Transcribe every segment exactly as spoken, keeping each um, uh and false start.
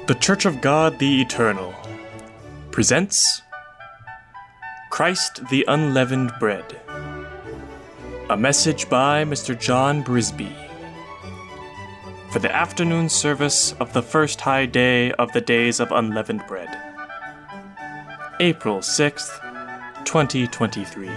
The Church of God the Eternal presents Christ the Unleavened Bread, a message by Mister John Brisby for the afternoon service of the first high day of the Days of Unleavened Bread, April sixth, twenty twenty-three.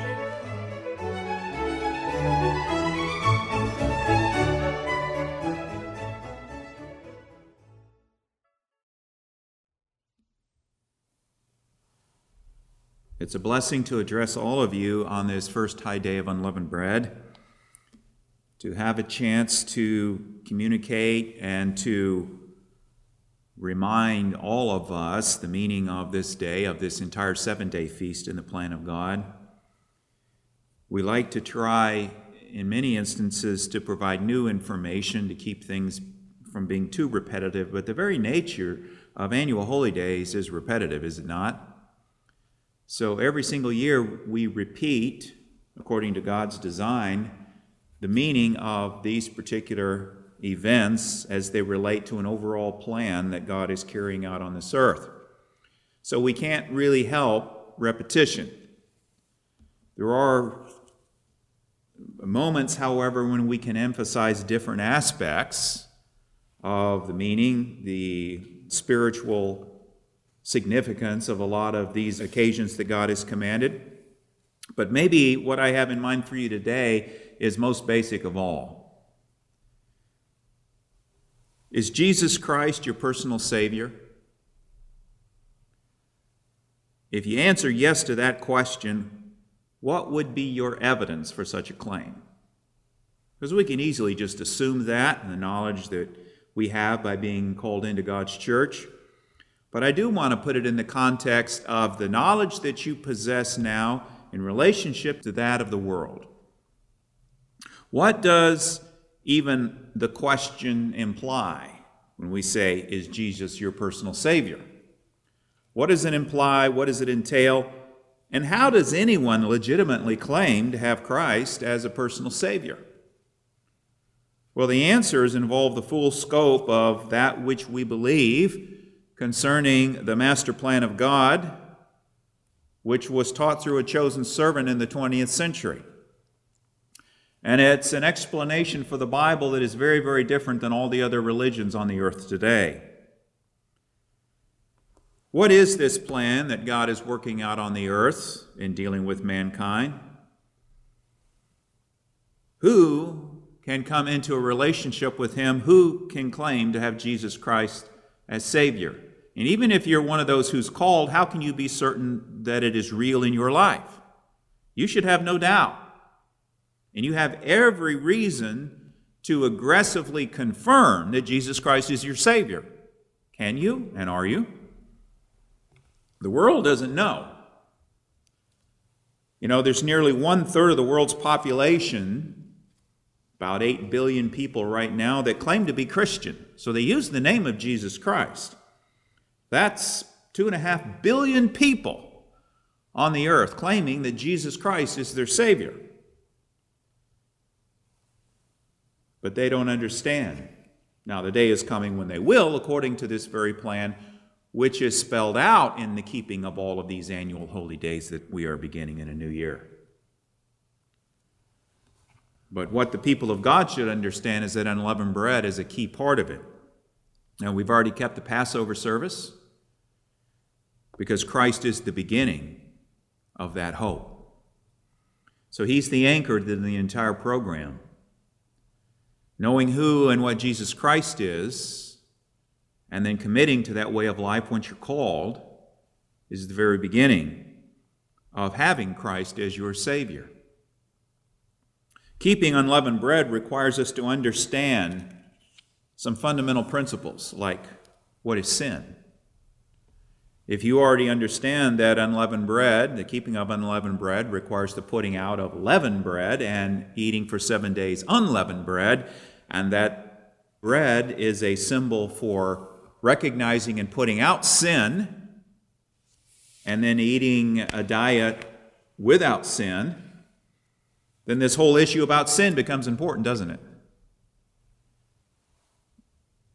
It's a blessing to address all of you on this first high day of unleavened bread, to have a chance to communicate and to remind all of us the meaning of this day, of this entire seven-day feast in the plan of God. We like to try, in many instances, to provide new information to keep things from being too repetitive, but the very nature of annual holy days is repetitive, is it not? So every single year we repeat, according to God's design, the meaning of these particular events as they relate to an overall plan that God is carrying out on this earth. So we can't really help repetition. There are moments, however, when we can emphasize different aspects of the meaning, the spiritual significance of a lot of these occasions that God has commanded. But maybe what I have in mind for you today is most basic of all. Is Jesus Christ your personal Savior? If you answer yes to that question, what would be your evidence for such a claim? Because we can easily just assume that and the knowledge that we have by being called into God's church. But I do want to put it in the context of the knowledge that you possess now in relationship to that of the world. What does even the question imply when we say, is Jesus your personal Savior? What does it imply? What does it entail? And how does anyone legitimately claim to have Christ as a personal Savior? Well, the answers involve the full scope of that which we believe concerning the master plan of God, which was taught through a chosen servant in the twentieth century. And it's an explanation for the Bible that is very, very different than all the other religions on the earth today. What is this plan that God is working out on the earth in dealing with mankind? Who can come into a relationship with Him? Who can claim to have Jesus Christ as Savior? And even if you're one of those who's called, how can you be certain that it is real in your life? You should have no doubt. And you have every reason to aggressively confirm that Jesus Christ is your Savior. Can you? And are you? The world doesn't know. You know, there's nearly one-third of the world's population, about eight billion people right now, that claim to be Christian. So they use the name of Jesus Christ. That's two and a half billion people on the earth claiming that Jesus Christ is their Savior. But they don't understand. Now, the day is coming when they will, according to this very plan, which is spelled out in the keeping of all of these annual holy days that we are beginning in a new year. But what the people of God should understand is that unleavened bread is a key part of it. Now, we've already kept the Passover service because Christ is the beginning of that hope. So He's the anchor to the entire program. Knowing who and what Jesus Christ is, and then committing to that way of life once you're called, is the very beginning of having Christ as your Savior. Keeping unleavened bread requires us to understand some fundamental principles, like what is sin? If you already understand that unleavened bread, the keeping of unleavened bread requires the putting out of leavened bread and eating for seven days unleavened bread, and that bread is a symbol for recognizing and putting out sin, and then eating a diet without sin, then this whole issue about sin becomes important, doesn't it?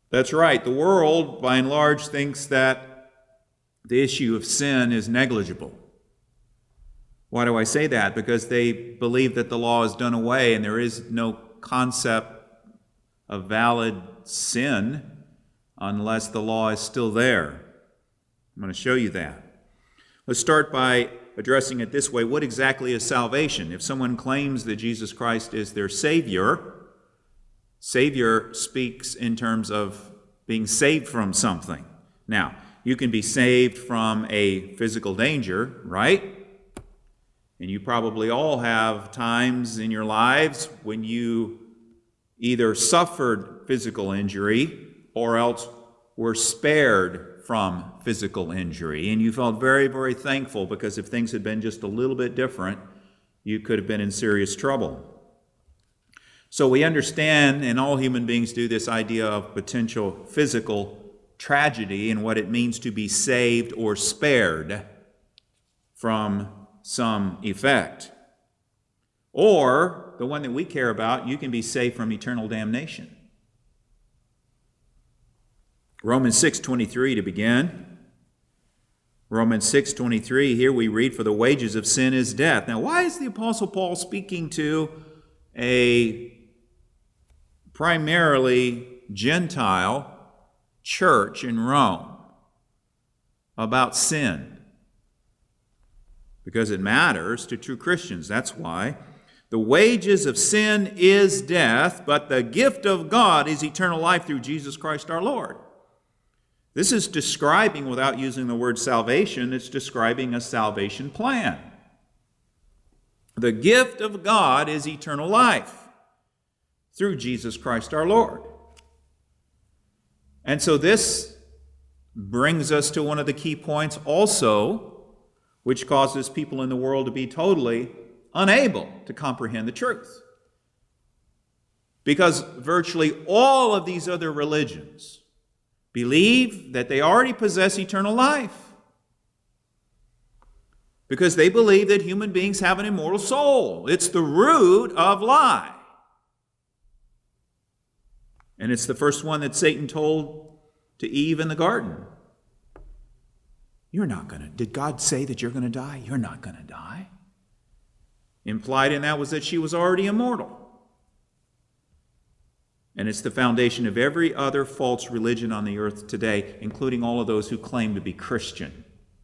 That's right. The world, by and large, thinks that the issue of sin is negligible. Why do I say that? Because they believe that the law is done away and there is no concept of valid sin unless the law is still there. I'm going to show you that. Let's start by addressing it this way. What exactly is salvation? If someone claims that Jesus Christ is their Savior, Savior speaks in terms of being saved from something. Now, you can be saved from a physical danger, right? And you probably all have times in your lives when you either suffered physical injury or else were spared from physical injury. And you felt very, very thankful because if things had been just a little bit different, you could have been in serious trouble. So we understand, and all human beings do, this idea of potential physical tragedy and what it means to be saved or spared from some effect. Or, the one that we care about, you can be saved from eternal damnation. Romans six twenty-three to begin. Romans six twenty-three, here we read, "For the wages of sin is death." Now, why is the Apostle Paul speaking to a primarily Gentile church in Rome about sin? Because it matters to true Christians, that's why. "The wages of sin is death, but the gift of God is eternal life through Jesus Christ our Lord." This is describing, without using the word salvation, it's describing a salvation plan. The gift of God is eternal life through Jesus Christ our Lord. And so this brings us to one of the key points also, which causes people in the world to be totally unable to comprehend the truth. Because virtually all of these other religions believe that they already possess eternal life. Because they believe that human beings have an immortal soul. It's the root of lie. And it's the first one that Satan told to Eve in the garden. You're not going to, did God say that you're going to die? You're not going to die. Implied in that was that she was already immortal. And it's the foundation of every other false religion on the earth today, including all of those who claim to be Christian.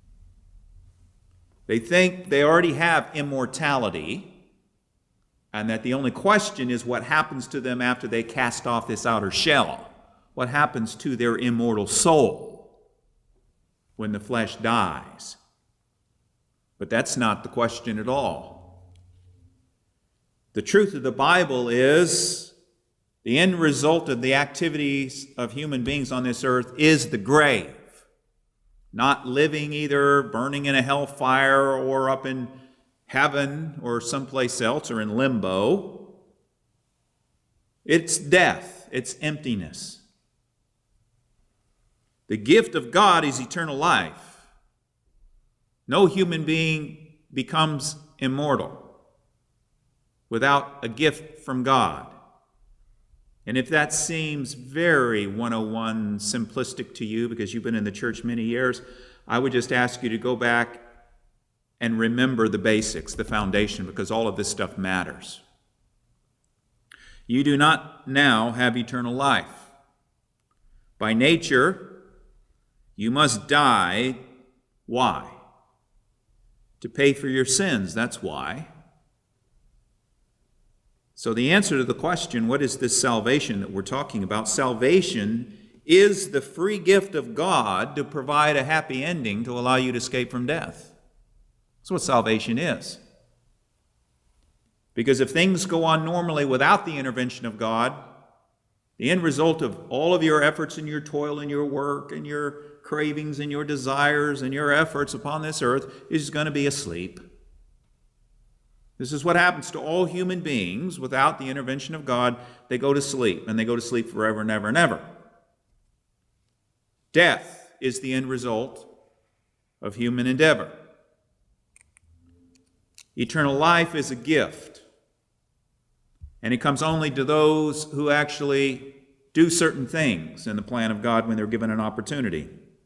They think they already have immortality, and that the only question is what happens to them after they cast off this outer shell. What happens to their immortal soul when the flesh dies? But that's not the question at all. The truth of the Bible is the end result of the activities of human beings on this earth is the grave. Not living either burning in a hellfire or up in heaven or someplace else or in limbo. It's death. It's emptiness. The gift of God is eternal life. No human being becomes immortal without a gift from God. And if that seems very one oh one simplistic to you because you've been in the church many years, I would just ask you to go back and remember the basics, the foundation, because all of this stuff matters. You do not now have eternal life. By nature, you must die. Why? To pay for your sins, that's why. So the answer to the question, what is this salvation that we're talking about? Salvation is the free gift of God to provide a happy ending to allow you to escape from death. That's what salvation is. Because if things go on normally without the intervention of God, the end result of all of your efforts and your toil and your work and your cravings and your desires and your efforts upon this earth is going to be asleep. This is what happens to all human beings without the intervention of God. They go to sleep, and they go to sleep forever and ever and ever. Death is the end result of human endeavor. Eternal life is a gift, and it comes only to those who actually do certain things in the plan of God when they're given an opportunity.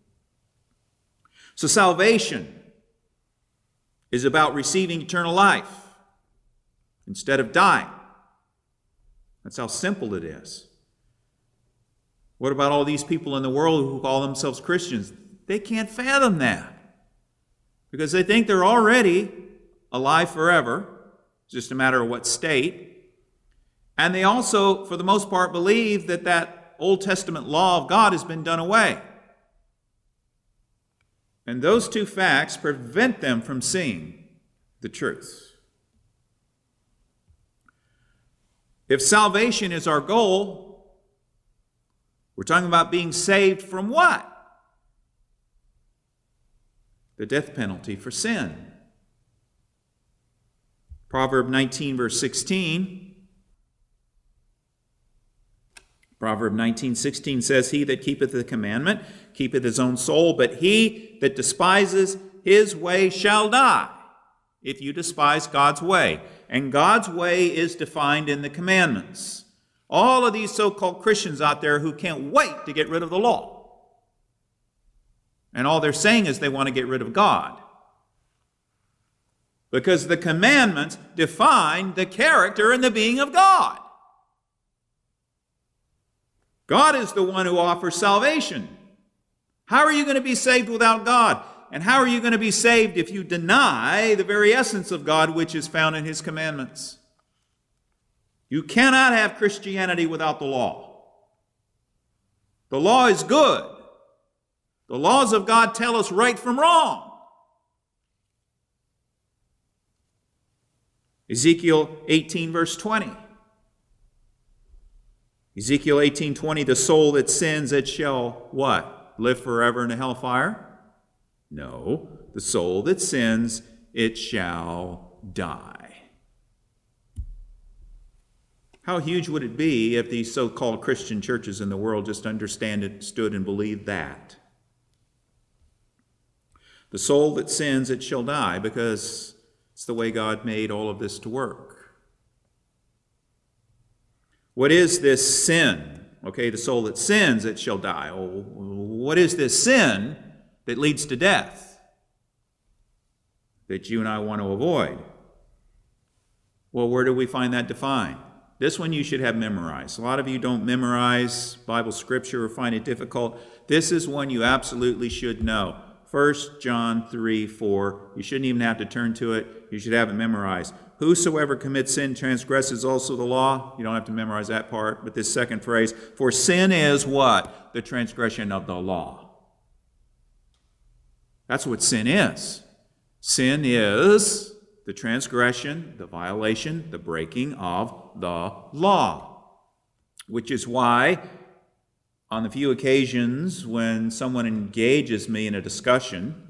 So salvation is about receiving eternal life instead of dying. That's how simple it is. What about all these people in the world who call themselves Christians? They can't fathom that because they think they're already alive forever. It's just a matter of what state. And they also, for the most part, believe that that Old Testament law of God has been done away. And those two facts prevent them from seeing the truth. If salvation is our goal, we're talking about being saved from what? The death penalty for sin. Proverb nineteen, verse sixteen. Proverb nineteen, sixteen says, "He that keepeth the commandment keepeth his own soul, but he that despises his way shall die." If you despise God's way. And God's way is defined in the commandments. All of these so-called Christians out there who can't wait to get rid of the law. And all they're saying is they want to get rid of God. Because the commandments define the character and the being of God. God is the one who offers salvation. How are you going to be saved without God? And how are you going to be saved if you deny the very essence of God, which is found in His commandments? You cannot have Christianity without the law. The law is good. The laws of God tell us right from wrong. Ezekiel eighteen, verse twenty. Ezekiel eighteen, twenty, "The soul that sins, it shall" what? "Live forever in the hellfire?" No. "The soul that sins, it shall die." How huge would it be if these so-called Christian churches in the world just understood and believed that? The soul that sins, it shall die, because it's the way God made all of this to work. What is this sin? Okay, the soul that sins, it shall die. Oh, what is this sin that leads to death that you and I want to avoid? Well, where do we find that defined? This one you should have memorized. A lot of you don't memorize Bible scripture or find it difficult. This is one you absolutely should know. First John three, four. You shouldn't even have to turn to it. You should have it memorized. "Whosoever commits sin transgresses also the law." You don't have to memorize that part, but this second phrase, "For sin is" what? "The transgression of the law." That's what sin is. Sin is the transgression, the violation, the breaking of the law. Which is why, on the few occasions when someone engages me in a discussion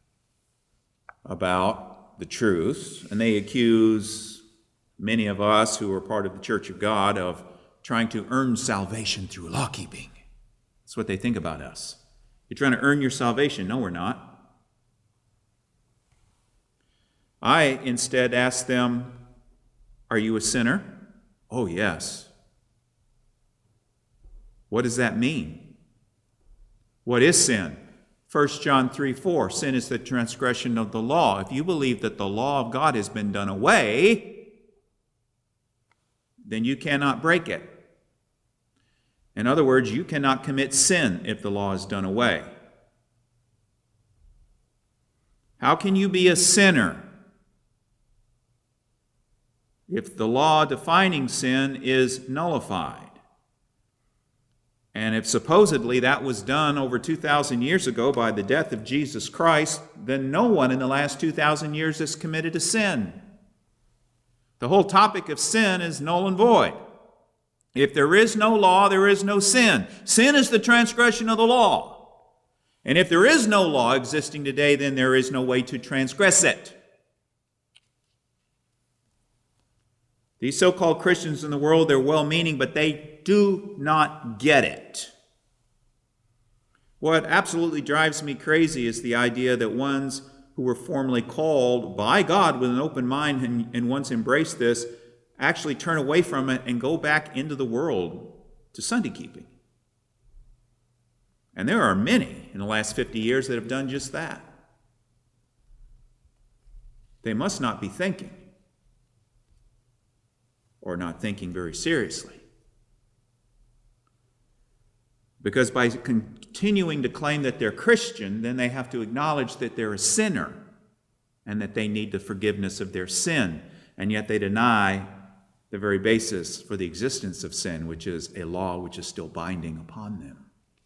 about the truth, and they accuse many of us who are part of the Church of God of trying to earn salvation through law-keeping. That's what they think about us. You're trying to earn your salvation. No, we're not. I instead ask them, "Are you a sinner?" "Oh, yes." What does that mean? What is sin? First John three, four, "Sin is the transgression of the law." If you believe that the law of God has been done away, then you cannot break it. In other words, you cannot commit sin if the law is done away. How can you be a sinner if the law defining sin is nullified? And if supposedly that was done over two thousand years ago by the death of Jesus Christ, then no one in the last two thousand years has committed a sin. The whole topic of sin is null and void. If there is no law, there is no sin. Sin is the transgression of the law. And if there is no law existing today, then there is no way to transgress it. These so-called Christians in the world, they're well-meaning, but they do not get it. What absolutely drives me crazy is the idea that ones who were formerly called by God with an open mind and, and once embraced this, actually turn away from it and go back into the world to Sunday keeping. And there are many in the last fifty years that have done just that. They must not be thinking, or not thinking very seriously. Because by continuing to claim that they're Christian, then they have to acknowledge that they're a sinner and that they need the forgiveness of their sin. And yet they deny the very basis for the existence of sin, which is a law which is still binding upon them.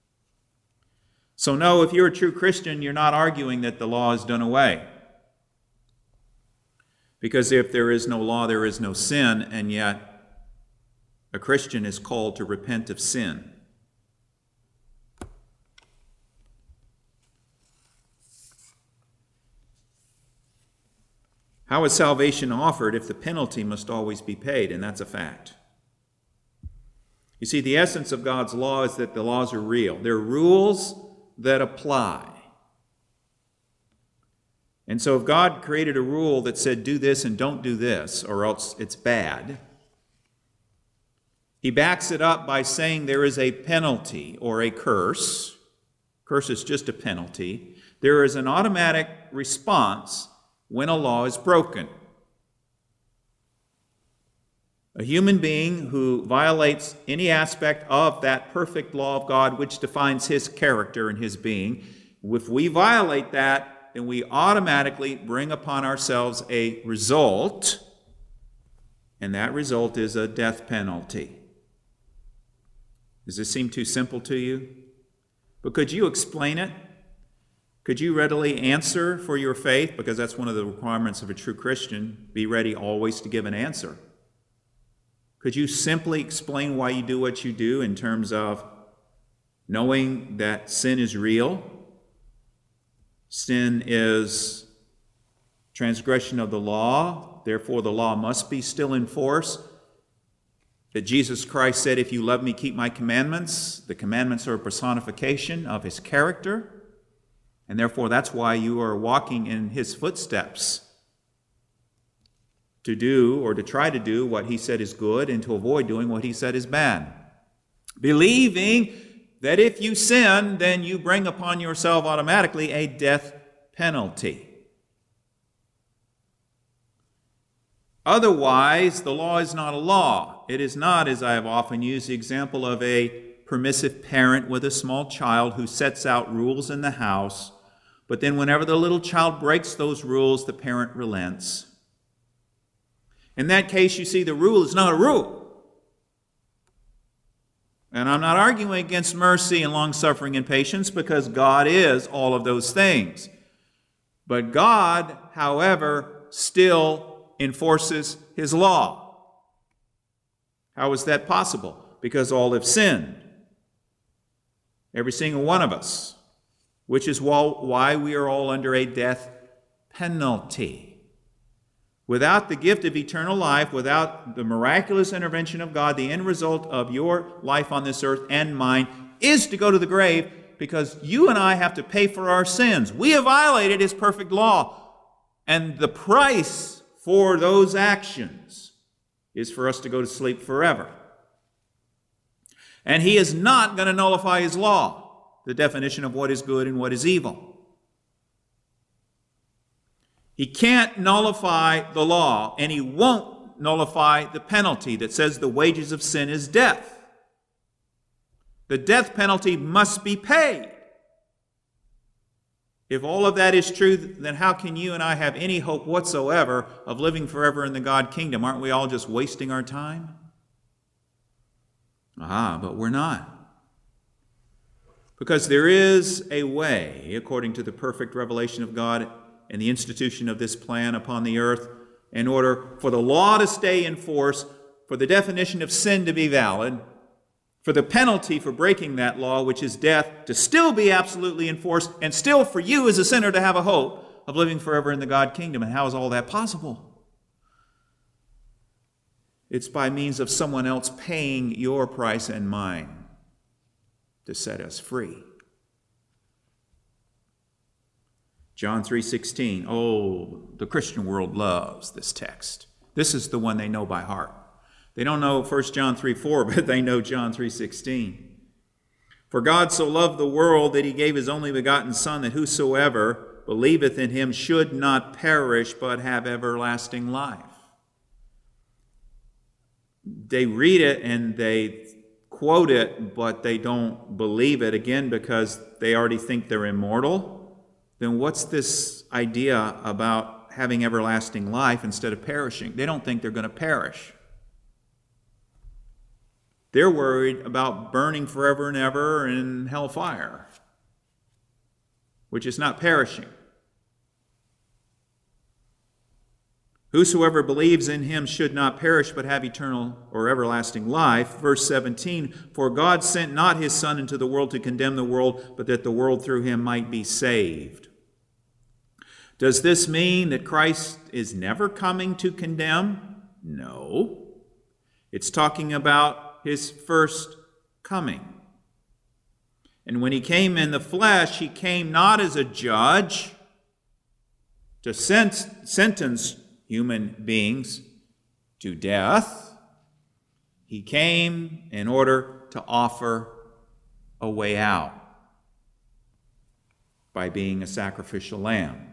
So no, if you're a true Christian, you're not arguing that the law is done away. Because if there is no law, there is no sin, and yet a Christian is called to repent of sin. How is salvation offered if the penalty must always be paid? And that's a fact. You see, the essence of God's law is that the laws are real. They're rules that apply. And so if God created a rule that said, do this and don't do this, or else it's bad, he backs it up by saying there is a penalty or a curse. Curse is just a penalty. There is an automatic response when a law is broken. A human being who violates any aspect of that perfect law of God which defines his character and his being, if we violate that, then we automatically bring upon ourselves a result, and that result is a death penalty. Does this seem too simple to you? But could you explain it? Could you readily answer for your faith? Because that's one of the requirements of a true Christian. Be ready always to give an answer. Could you simply explain why you do what you do in terms of knowing that sin is real? Sin is transgression of the law. Therefore, the law must be still in force. That Jesus Christ said, if you love me, keep my commandments. The commandments are a personification of his character. And therefore, that's why you are walking in his footsteps, to do or to try to do what he said is good and to avoid doing what he said is bad. Believing that if you sin, then you bring upon yourself automatically a death penalty. Otherwise, the law is not a law. It is not, as I have often used the example of a permissive parent with a small child who sets out rules in the house, but then whenever the little child breaks those rules, the parent relents. In that case, you see, the rule is not a rule. And I'm not arguing against mercy and long-suffering and patience, because God is all of those things. But God, however, still enforces his law. How is that possible? Because all have sinned. Every single one of us. Which is why we are all under a death penalty. Without the gift of eternal life, without the miraculous intervention of God, the end result of your life on this earth and mine is to go to the grave, because you and I have to pay for our sins. We have violated his perfect law. And the price for those actions is for us to go to sleep forever. And he is not going to nullify his law, the definition of what is good and what is evil. He can't nullify the law, and he won't nullify the penalty that says the wages of sin is death. The death penalty must be paid. If all of that is true, then how can you and I have any hope whatsoever of living forever in the God kingdom? Aren't we all just wasting our time? Ah, but we're not. Because there is a way, according to the perfect revelation of God and the institution of this plan upon the earth, in order for the law to stay in force, for the definition of sin to be valid, for the penalty for breaking that law, which is death, to still be absolutely enforced, and still for you as a sinner to have a hope of living forever in the God kingdom. And how is all that possible? It's by means of someone else paying your price and mine to set us free. John three sixteen. Oh, the Christian world loves this text. This is the one they know by heart. They don't know First John three four, but they know John three sixteen. For God so loved the world that he gave his only begotten Son, that whosoever believeth in him should not perish, but have everlasting life. They read it and they quote it, but they don't believe it, again, because they already think they're immortal. Then what's this idea about having everlasting life instead of perishing? They don't think they're going to perish. They're worried about burning forever and ever in hellfire, which is not perishing. Whosoever believes in him should not perish, but have eternal or everlasting life. Verse seventeen, for God sent not his Son into the world to condemn the world, but that the world through him might be saved. Does this mean that Christ is never coming to condemn? No. It's talking about his first coming. And when he came in the flesh, he came not as a judge to sentence human beings to death. He came in order to offer a way out by being a sacrificial lamb,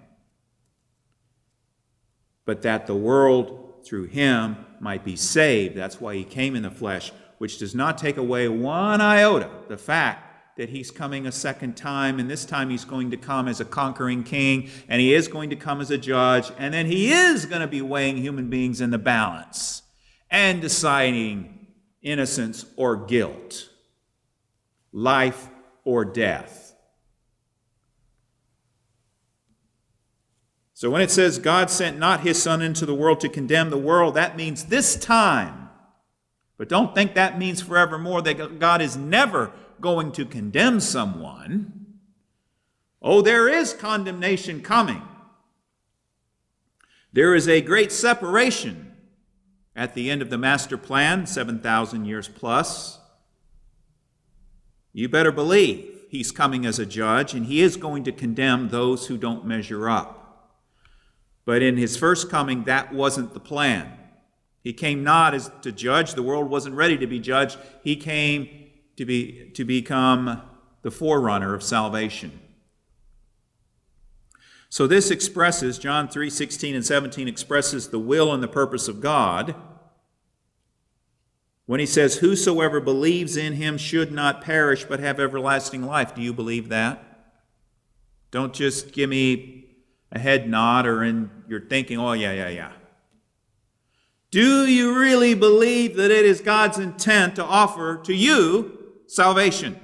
but that the world through him might be saved. That's why he came in the flesh, which does not take away one iota the fact that he's coming a second time, and this time he's going to come as a conquering king, and he is going to come as a judge, and then he is going to be weighing human beings in the balance and deciding innocence or guilt, life or death. So when it says God sent not his Son into the world to condemn the world, that means this time. But don't think that means forevermore, that God is never going to condemn someone. Oh, there is condemnation coming. There is a great separation at the end of the master plan, seven thousand years plus. You better believe he's coming as a judge, and he is going to condemn those who don't measure up. But in his first coming, that wasn't the plan. He came not as to judge. The world wasn't ready to be judged. He came to be to become the forerunner of salvation. So this expresses, John three sixteen and seventeen expresses the will and the purpose of God when he says, whosoever believes in him should not perish but have everlasting life. Do you believe that? Don't just give me a head nod or in you're thinking, oh yeah, yeah, yeah. Do you really believe that it is God's intent to offer to you salvation?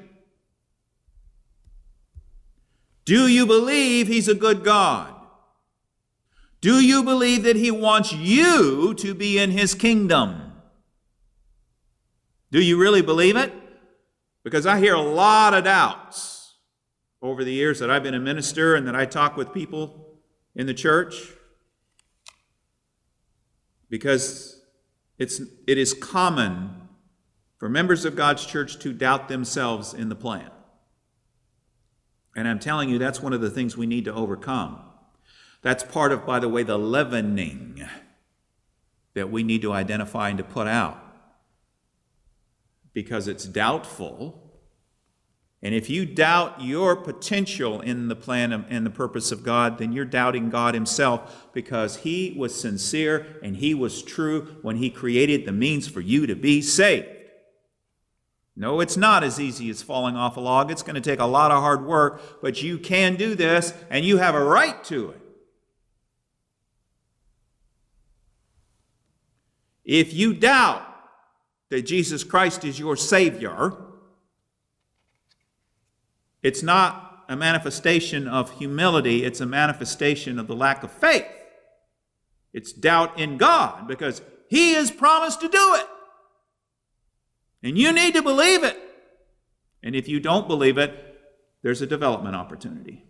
Do you believe he's a good God? Do you believe that he wants you to be in his kingdom? Do you really believe it? Because I hear a lot of doubts over the years that I've been a minister and that I talk with people in the church. Because it's, it is common for members of God's church to doubt themselves in the plan. And I'm telling you, that's one of the things we need to overcome. That's part of, by the way, the leavening that we need to identify and to put out. Because it's doubtful. And if you doubt your potential in the plan and the purpose of God, then you're doubting God himself, because he was sincere and he was true when he created the means for you to be saved. No, it's not as easy as falling off a log. It's going to take a lot of hard work, but you can do this and you have a right to it. If you doubt that Jesus Christ is your Savior, it's not a manifestation of humility, it's a manifestation of the lack of faith. It's doubt in God, because he has promised to do it. And you need to believe it. And if you don't believe it, there's a development opportunity.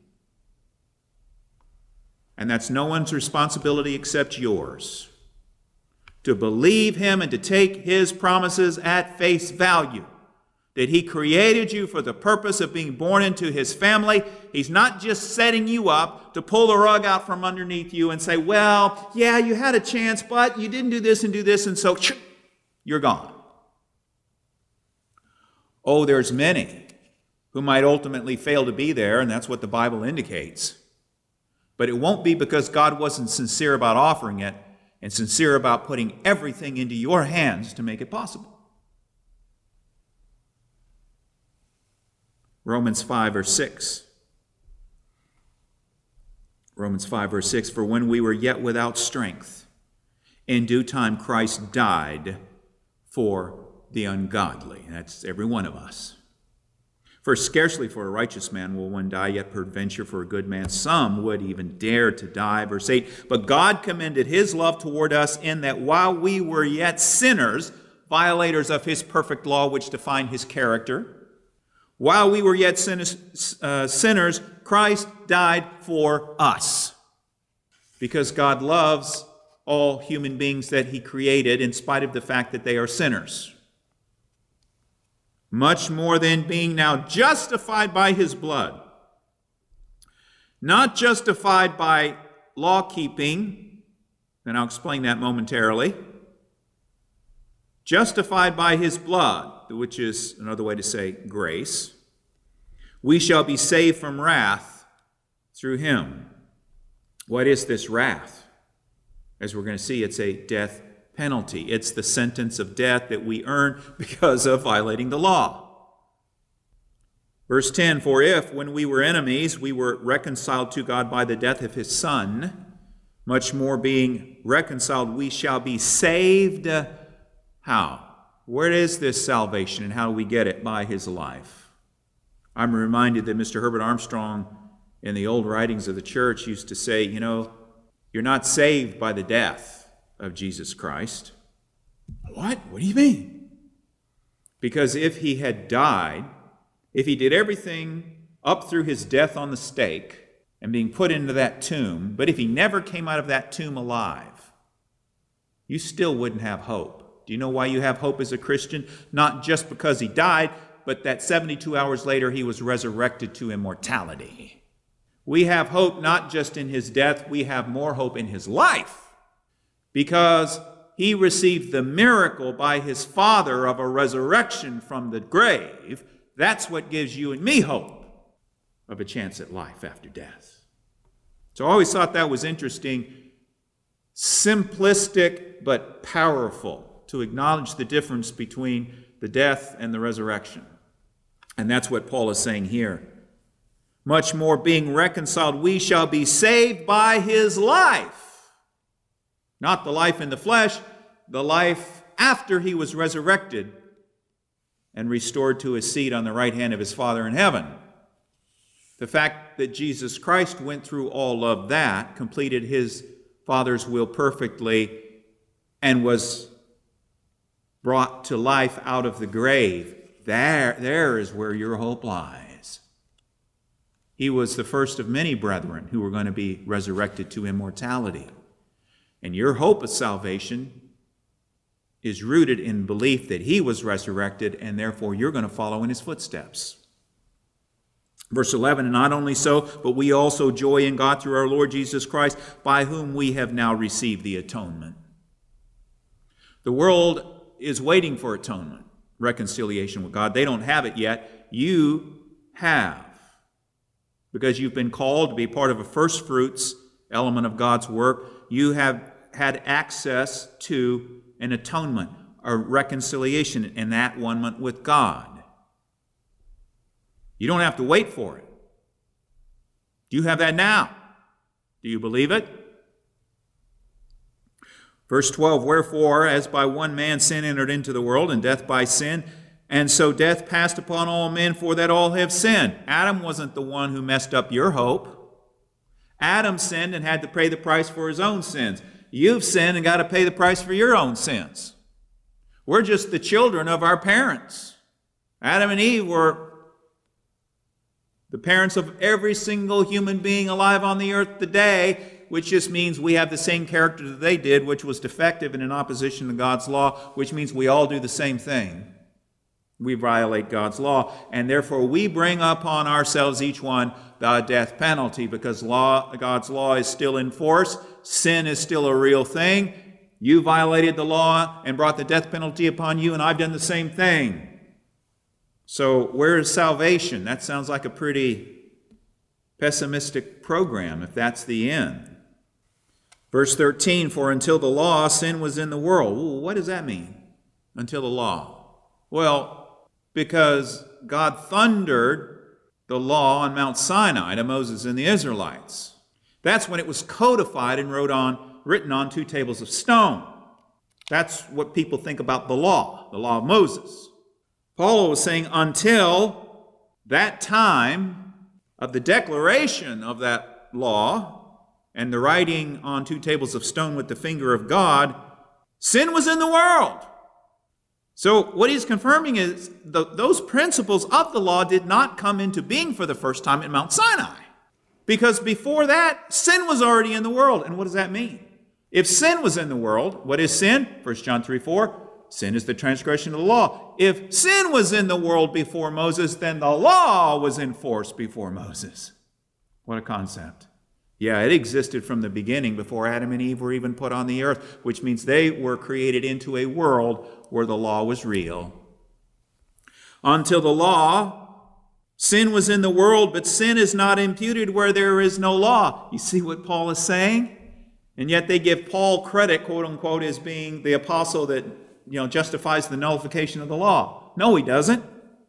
And that's no one's responsibility except yours. To believe him and to take his promises at face value. That he created you for the purpose of being born into his family. He's not just setting you up to pull the rug out from underneath you and say, well, yeah, you had a chance, but you didn't do this and do this, and so you're gone. Oh, there's many who might ultimately fail to be there, and that's what the Bible indicates. But it won't be because God wasn't sincere about offering it and sincere about putting everything into your hands to make it possible. Romans five, verse six. Romans five, verse six, for when we were yet without strength, in due time Christ died for the ungodly. That's every one of us. For scarcely for a righteous man will one die, yet peradventure for a good man some would even dare to die. Verse eight, but God commended his love toward us in that while we were yet sinners, violators of his perfect law which define his character, while we were yet sinners, uh, sinners, Christ died for us. Because God loves all human beings that he created in spite of the fact that they are sinners. Much more than being now justified by his blood. Not justified by law keeping, and I'll explain that momentarily. Justified by his blood, which is another way to say grace, we shall be saved from wrath through him. What is this wrath? As we're going to see, it's a death penalty. It's the sentence of death that we earn because of violating the law. Verse ten, for if, when we were enemies, we were reconciled to God by the death of his Son, much more being reconciled, we shall be saved. How? Where is this salvation and how do we get it? By his life. I'm reminded that Mister Herbert Armstrong in the old writings of the church used to say, you know, you're not saved by the death of Jesus Christ. What? What do you mean? Because if he had died, if he did everything up through his death on the stake and being put into that tomb, but if he never came out of that tomb alive, you still wouldn't have hope. Do you know why you have hope as a Christian? Not just because he died, but that seventy-two hours later he was resurrected to immortality. We have hope not just in his death, we have more hope in his life, because he received the miracle by his Father of a resurrection from the grave. That's what gives you and me hope of a chance at life after death. So I always thought that was interesting, simplistic but powerful, to acknowledge the difference between the death and the resurrection. And that's what Paul is saying here. Much more being reconciled, we shall be saved by his life. Not the life in the flesh, the life after he was resurrected and restored to his seat on the right hand of his Father in heaven. The fact that Jesus Christ went through all of that, completed his Father's will perfectly, and was brought to life out of the grave, there, there is where your hope lies. He was the first of many brethren who were going to be resurrected to immortality. And your hope of salvation is rooted in belief that he was resurrected, and therefore you're going to follow in his footsteps. Verse eleven, and not only so, but we also joy in God through our Lord Jesus Christ, by whom we have now received the atonement. The world is waiting for atonement, reconciliation with God. They don't have it yet. You have. Because you've been called to be part of a first fruits element of God's work, you have had access to an atonement, a reconciliation, and that one with God. You don't have to wait for it. Do you have that now? Do you believe it? Verse twelve, wherefore, as by one man sin entered into the world, and death by sin, and so death passed upon all men, for that all have sinned. Adam wasn't the one who messed up your hope. Adam sinned and had to pay the price for his own sins. You've sinned and got to pay the price for your own sins. We're just the children of our parents. Adam and Eve were the parents of every single human being alive on the earth today, which just means we have the same character that they did, which was defective and in opposition to God's law, which means we all do the same thing. We violate God's law, and therefore we bring upon ourselves, each one, the death penalty, because law, God's law is still in force, sin is still a real thing, You violated the law and brought the death penalty upon you, and I've done the same thing. So where is salvation? That sounds like a pretty pessimistic program if that's the end. Verse thirteen, for until the law, sin was in the world. Ooh, what does that mean? Until the law. Well, because God thundered the law on Mount Sinai to Moses and the Israelites. That's when it was codified and wrote on, written on two tables of stone. That's what people think about the law, the law of Moses. Paul was saying until that time of the declaration of that law and the writing on two tables of stone with the finger of God, sin was in the world. So what he's confirming is the, those principles of the law did not come into being for the first time at Mount Sinai. Because before that, sin was already in the world. And what does that mean? If sin was in the world, what is sin? First John three four, sin is the transgression of the law. If sin was in the world before Moses, then the law was in force before Moses. What a concept. Yeah, it existed from the beginning before Adam and Eve were even put on the earth, which means they were created into a world where the law was real. Until the law, sin was in the world, but sin is not imputed where there is no law. You see what Paul is saying? And yet they give Paul credit, quote unquote, as being the apostle that, you know, justifies the nullification of the law. No, he doesn't.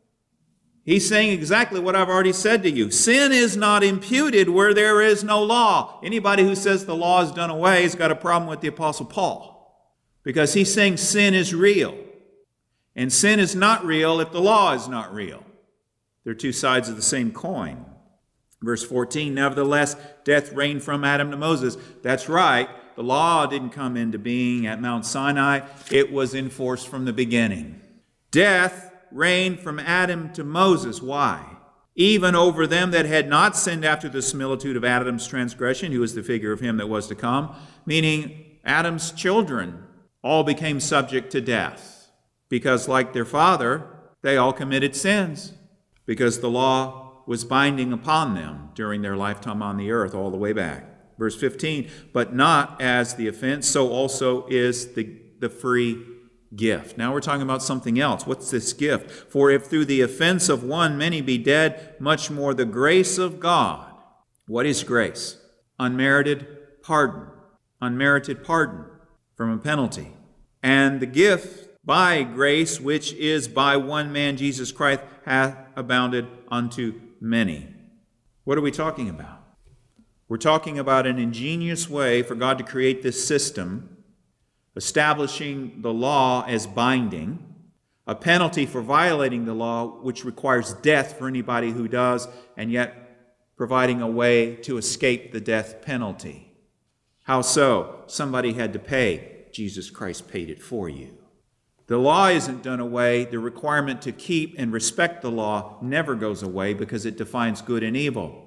He's saying exactly what I've already said to you. Sin is not imputed where there is no law. Anybody who says the law is done away has got a problem with the apostle Paul. Because he's saying sin is real. And sin is not real if the law is not real. They're two sides of the same coin. Verse fourteen, nevertheless, death reigned from Adam to Moses. That's right. The law didn't come into being at Mount Sinai. It was in force from the beginning. Death reigned from Adam to Moses. Why? Even over them that had not sinned after the similitude of Adam's transgression, who was the figure of him that was to come, meaning Adam's children all became subject to death, because like their father, they all committed sins, because the law was binding upon them during their lifetime on the earth all the way back. Verse fifteen, but not as the offense, so also is the, the free gift. Now we're talking about something else. What's this gift? For if through the offense of one many be dead, much more the grace of God. What is grace? Unmerited pardon. Unmerited pardon from a penalty. And the gift by grace, which is by one man, Jesus Christ, hath abounded unto many. What are we talking about? We're talking about an ingenious way for God to create this system, establishing the law as binding, a penalty for violating the law, which requires death for anybody who does, and yet providing a way to escape the death penalty. How so? Somebody had to pay. Jesus Christ paid it for you. The law isn't done away. The requirement to keep and respect the law never goes away because it defines good and evil.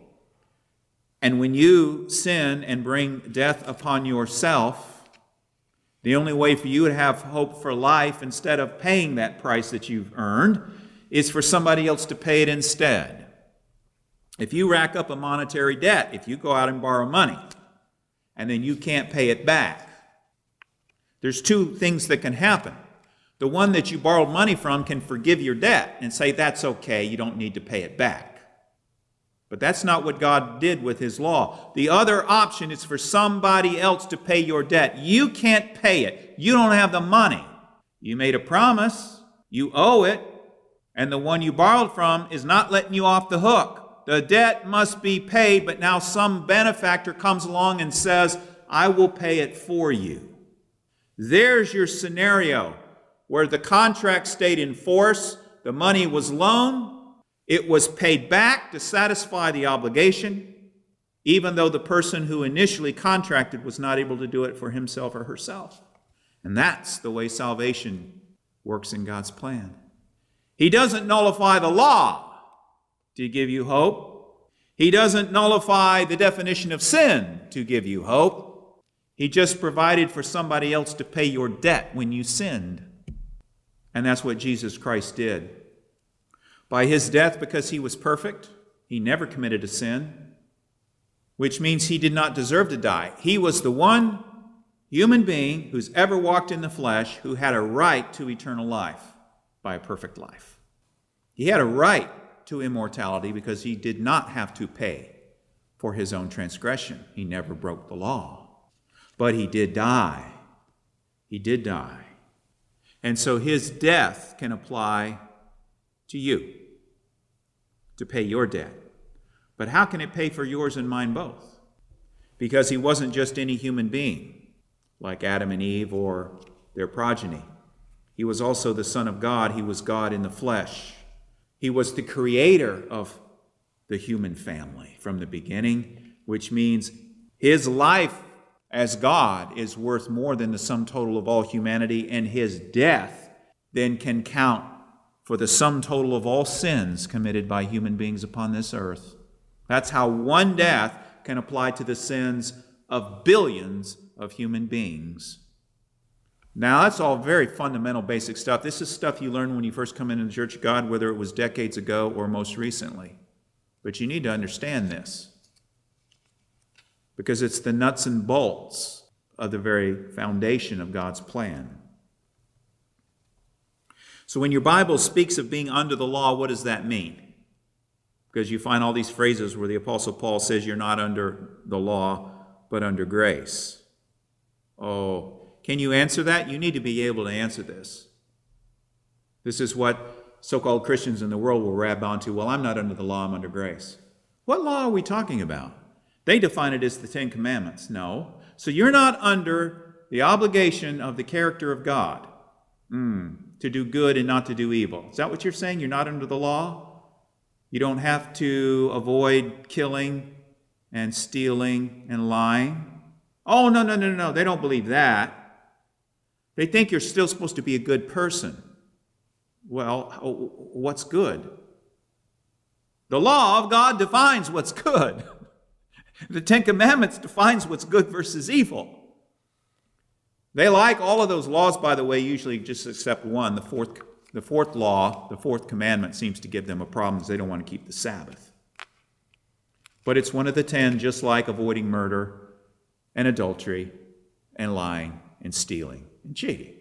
And when you sin and bring death upon yourself, the only way for you to have hope for life instead of paying that price that you've earned is for somebody else to pay it instead. If you rack up a monetary debt, if you go out and borrow money, and then you can't pay it back, there's two things that can happen. The one that you borrowed money from can forgive your debt and say, that's okay, you don't need to pay it back. But that's not what God did with his law. The other option is for somebody else to pay your debt. You can't pay it. You don't have the money. You made a promise. You owe it. And the one you borrowed from is not letting you off the hook. The debt must be paid, but now some benefactor comes along and says, I will pay it for you. There's your scenario where the contract stayed in force, the money was loaned, it was paid back to satisfy the obligation, even though the person who initially contracted was not able to do it for himself or herself. And that's the way salvation works in God's plan. He doesn't nullify the law to give you hope. He doesn't nullify the definition of sin to give you hope. He just provided for somebody else to pay your debt when you sinned. And that's what Jesus Christ did. By his death, because he was perfect, he never committed a sin, which means he did not deserve to die. He was the one, human being who's ever walked in the flesh who had a right to eternal life by a perfect life. He had a right to immortality because he did not have to pay for his own transgression. He never broke the law. But he did die. He did die. And so his death can apply to you to pay your debt. But how can it pay for yours and mine both? Because he wasn't just any human being like Adam and Eve or their progeny. He was also the Son of God. He was God in the flesh. He was the creator of the human family from the beginning, which means his life as God is worth more than the sum total of all humanity, and his death then can count for the sum total of all sins committed by human beings upon this earth. That's how one death can apply to the sins of billions of human beings. Now, that's all very fundamental, basic stuff. This is stuff you learn when you first come into the Church of God, whether it was decades ago or most recently. But you need to understand this, because it's the nuts and bolts of the very foundation of God's plan. So when your Bible speaks of being under the law, what does that mean? Because you find all these phrases where the Apostle Paul says you're not under the law, but under grace. Oh, can you answer that? You need to be able to answer this. This is what so-called Christians in the world will grab onto. Well, I'm not under the law, I'm under grace. What law are we talking about? They define it as the Ten Commandments. No. So you're not under the obligation of the character of God mm, to do good and not to do evil. Is that what you're saying? You're not under the law? You don't have to avoid killing and stealing and lying? Oh, no, no, no, no. They don't believe that. They think you're still supposed to be a good person. Well, what's good? The law of God defines what's good. The Ten Commandments defines what's good versus evil. They like all of those laws, by the way, usually just except one. The fourth, the fourth law, the fourth commandment seems to give them a problem because they don't want to keep the Sabbath. But it's one of the ten, just like avoiding murder and adultery and lying and stealing and cheating.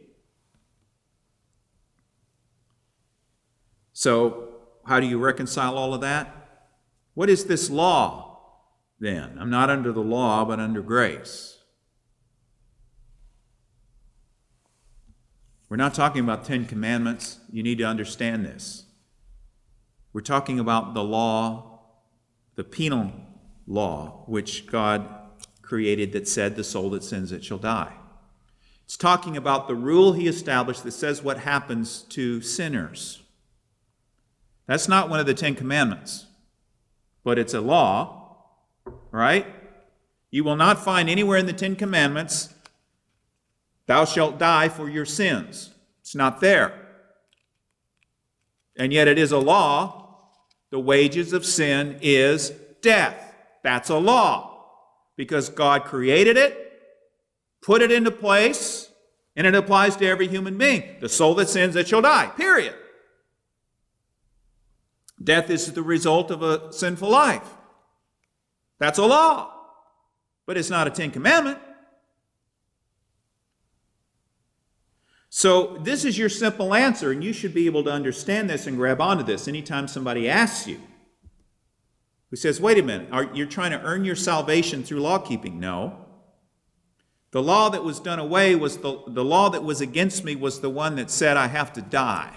So, how do you reconcile all of that? What is this law, then? I'm not under the law, but under grace. We're not talking about Ten Commandments. You need to understand this. We're talking about the law, the penal law, which God created that said, the soul that sins, it shall die. It's talking about the rule he established that says what happens to sinners. That's not one of the Ten Commandments, but it's a law, right? You will not find anywhere in the Ten Commandments, thou shalt die for your sins. It's not there. And yet it is a law. The wages of sin is death. That's a law. Because God created it, put it into place, and it applies to every human being. The soul that sins, it shall die. Period. Death is the result of a sinful life. That's a law. But it's not a Ten Commandment. So this is your simple answer, and you should be able to understand this and grab onto this anytime somebody asks you, who says, wait a minute, are, you're trying to earn your salvation through law keeping? No. The law that was done away was the, the law that was against me was the one that said I have to die.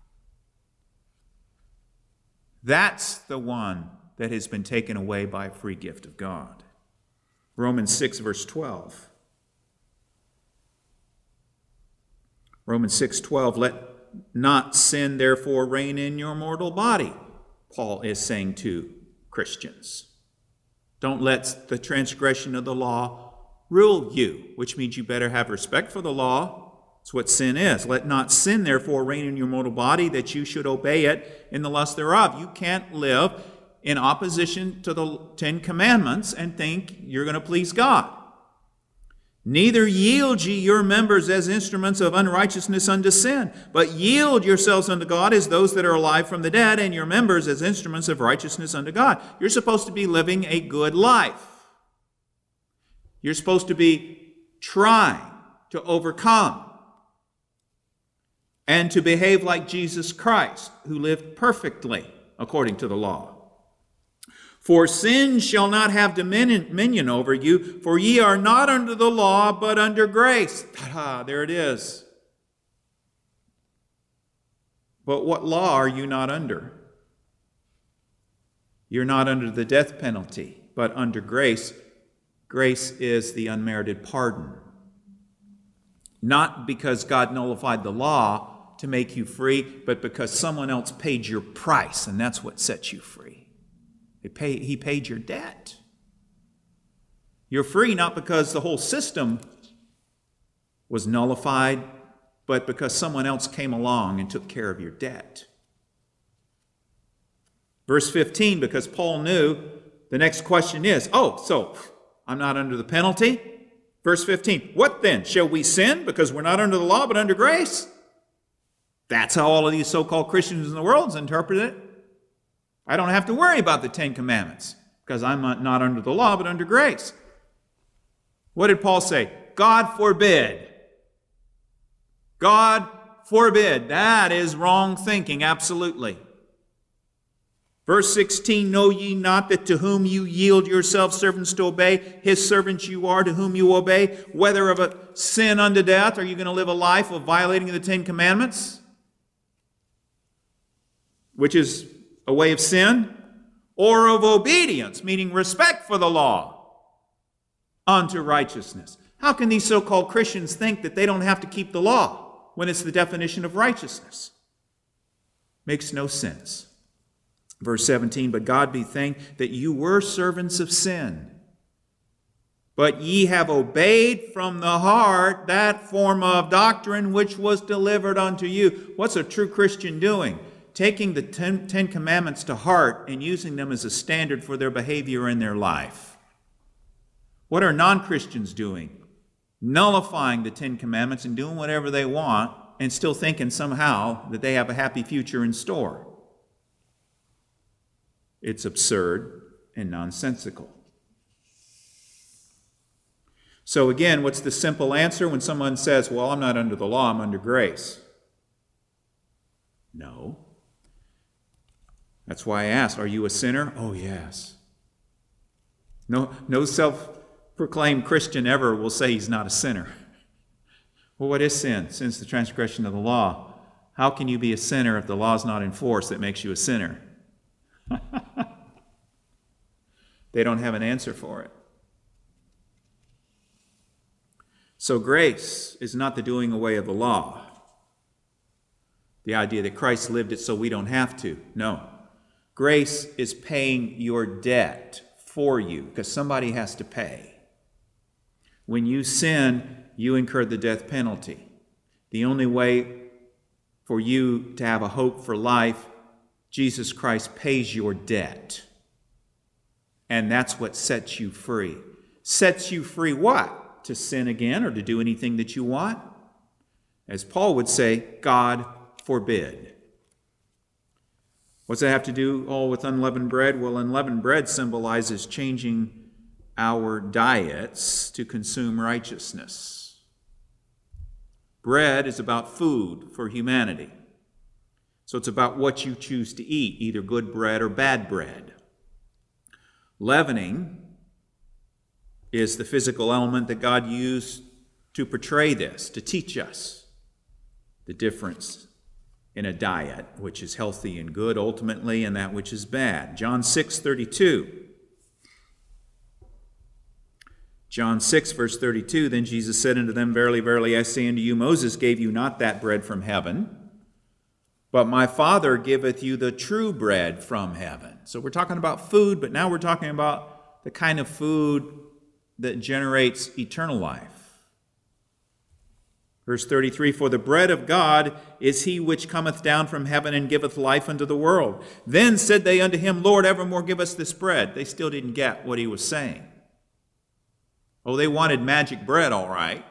That's the one that has been taken away by a free gift of God. Romans six, verse twelve. Romans six twelve, let not sin therefore reign in your mortal body, Paul is saying to Christians. Don't let the transgression of the law rule you, which means you better have respect for the law. That's what sin is. Let not sin therefore reign in your mortal body, that you should obey it in the lust thereof. You can't live in opposition to the Ten Commandments and think you're going to please God. Neither yield ye your members as instruments of unrighteousness unto sin, but yield yourselves unto God as those that are alive from the dead, and your members as instruments of righteousness unto God. You're supposed to be living a good life. You're supposed to be trying to overcome and to behave like Jesus Christ, who lived perfectly according to the law. For sin shall not have dominion over you, for ye are not under the law, but under grace. Ta-da, there it is. But what law are you not under? You're not under the death penalty, but under grace. Grace is the unmerited pardon. Not because God nullified the law to make you free, but because someone else paid your price, and that's what sets you free. He paid, he paid your debt. You're free not because the whole system was nullified, but because someone else came along and took care of your debt. Verse fifteen, because Paul knew the next question is, oh, so I'm not under the penalty? Verse fifteen, what then? Shall we sin because we're not under the law but under grace? That's how all of these so-called Christians in the world interpret it. I don't have to worry about the Ten Commandments because I'm not under the law but under grace. What did Paul say? God forbid. God forbid. That is wrong thinking, absolutely. Verse sixteen, know ye not that to whom you yield yourselves servants to obey, his servants you are to whom you obey, whether of a sin unto death, are you going to live a life of violating the Ten Commandments, which is a way of sin, or of obedience, meaning respect for the law, unto righteousness. How can these so-called Christians think that they don't have to keep the law when it's the definition of righteousness? Makes no sense. Verse seventeen, but God be thanked that you were servants of sin, but ye have obeyed from the heart that form of doctrine which was delivered unto you. What's a true Christian doing? Taking the ten, ten Commandments to heart and using them as a standard for their behavior in their life. What are non-Christians doing? Nullifying the Ten Commandments and doing whatever they want and still thinking somehow that they have a happy future in store. It's absurd and nonsensical. So again, what's the simple answer when someone says, well, I'm not under the law, I'm under grace? No. That's why I asked, are you a sinner? Oh, yes. No, no self-proclaimed Christian ever will say he's not a sinner. Well, what is sin? Sin's the transgression of the law. How can you be a sinner if the law is not enforced that makes you a sinner? They don't have an answer for it. So grace is not the doing away of the law. The idea that Christ lived it so we don't have to. No. Grace is paying your debt for you because somebody has to pay. When you sin, you incur the death penalty. The only way for you to have a hope for life, Jesus Christ pays your debt. And that's what sets you free. Sets you free what? To sin again or to do anything that you want? As Paul would say, God forbid. What's that have to do all with unleavened bread? Well, unleavened bread symbolizes changing our diets to consume righteousness. Bread is about food for humanity. So it's about what you choose to eat, either good bread or bad bread. Leavening is the physical element that God used to portray this, to teach us the difference in a diet which is healthy and good ultimately and that which is bad. John six thirty-two. John six, verse thirty-two, then Jesus said unto them, verily, verily, I say unto you, Moses gave you not that bread from heaven, but my Father giveth you the true bread from heaven. So we're talking about food, but now we're talking about the kind of food that generates eternal life. Verse thirty-three, for the bread of God is he which cometh down from heaven and giveth life unto the world. Then said they unto him, Lord, evermore give us this bread. They still didn't get what he was saying. Oh, they wanted magic bread, all right.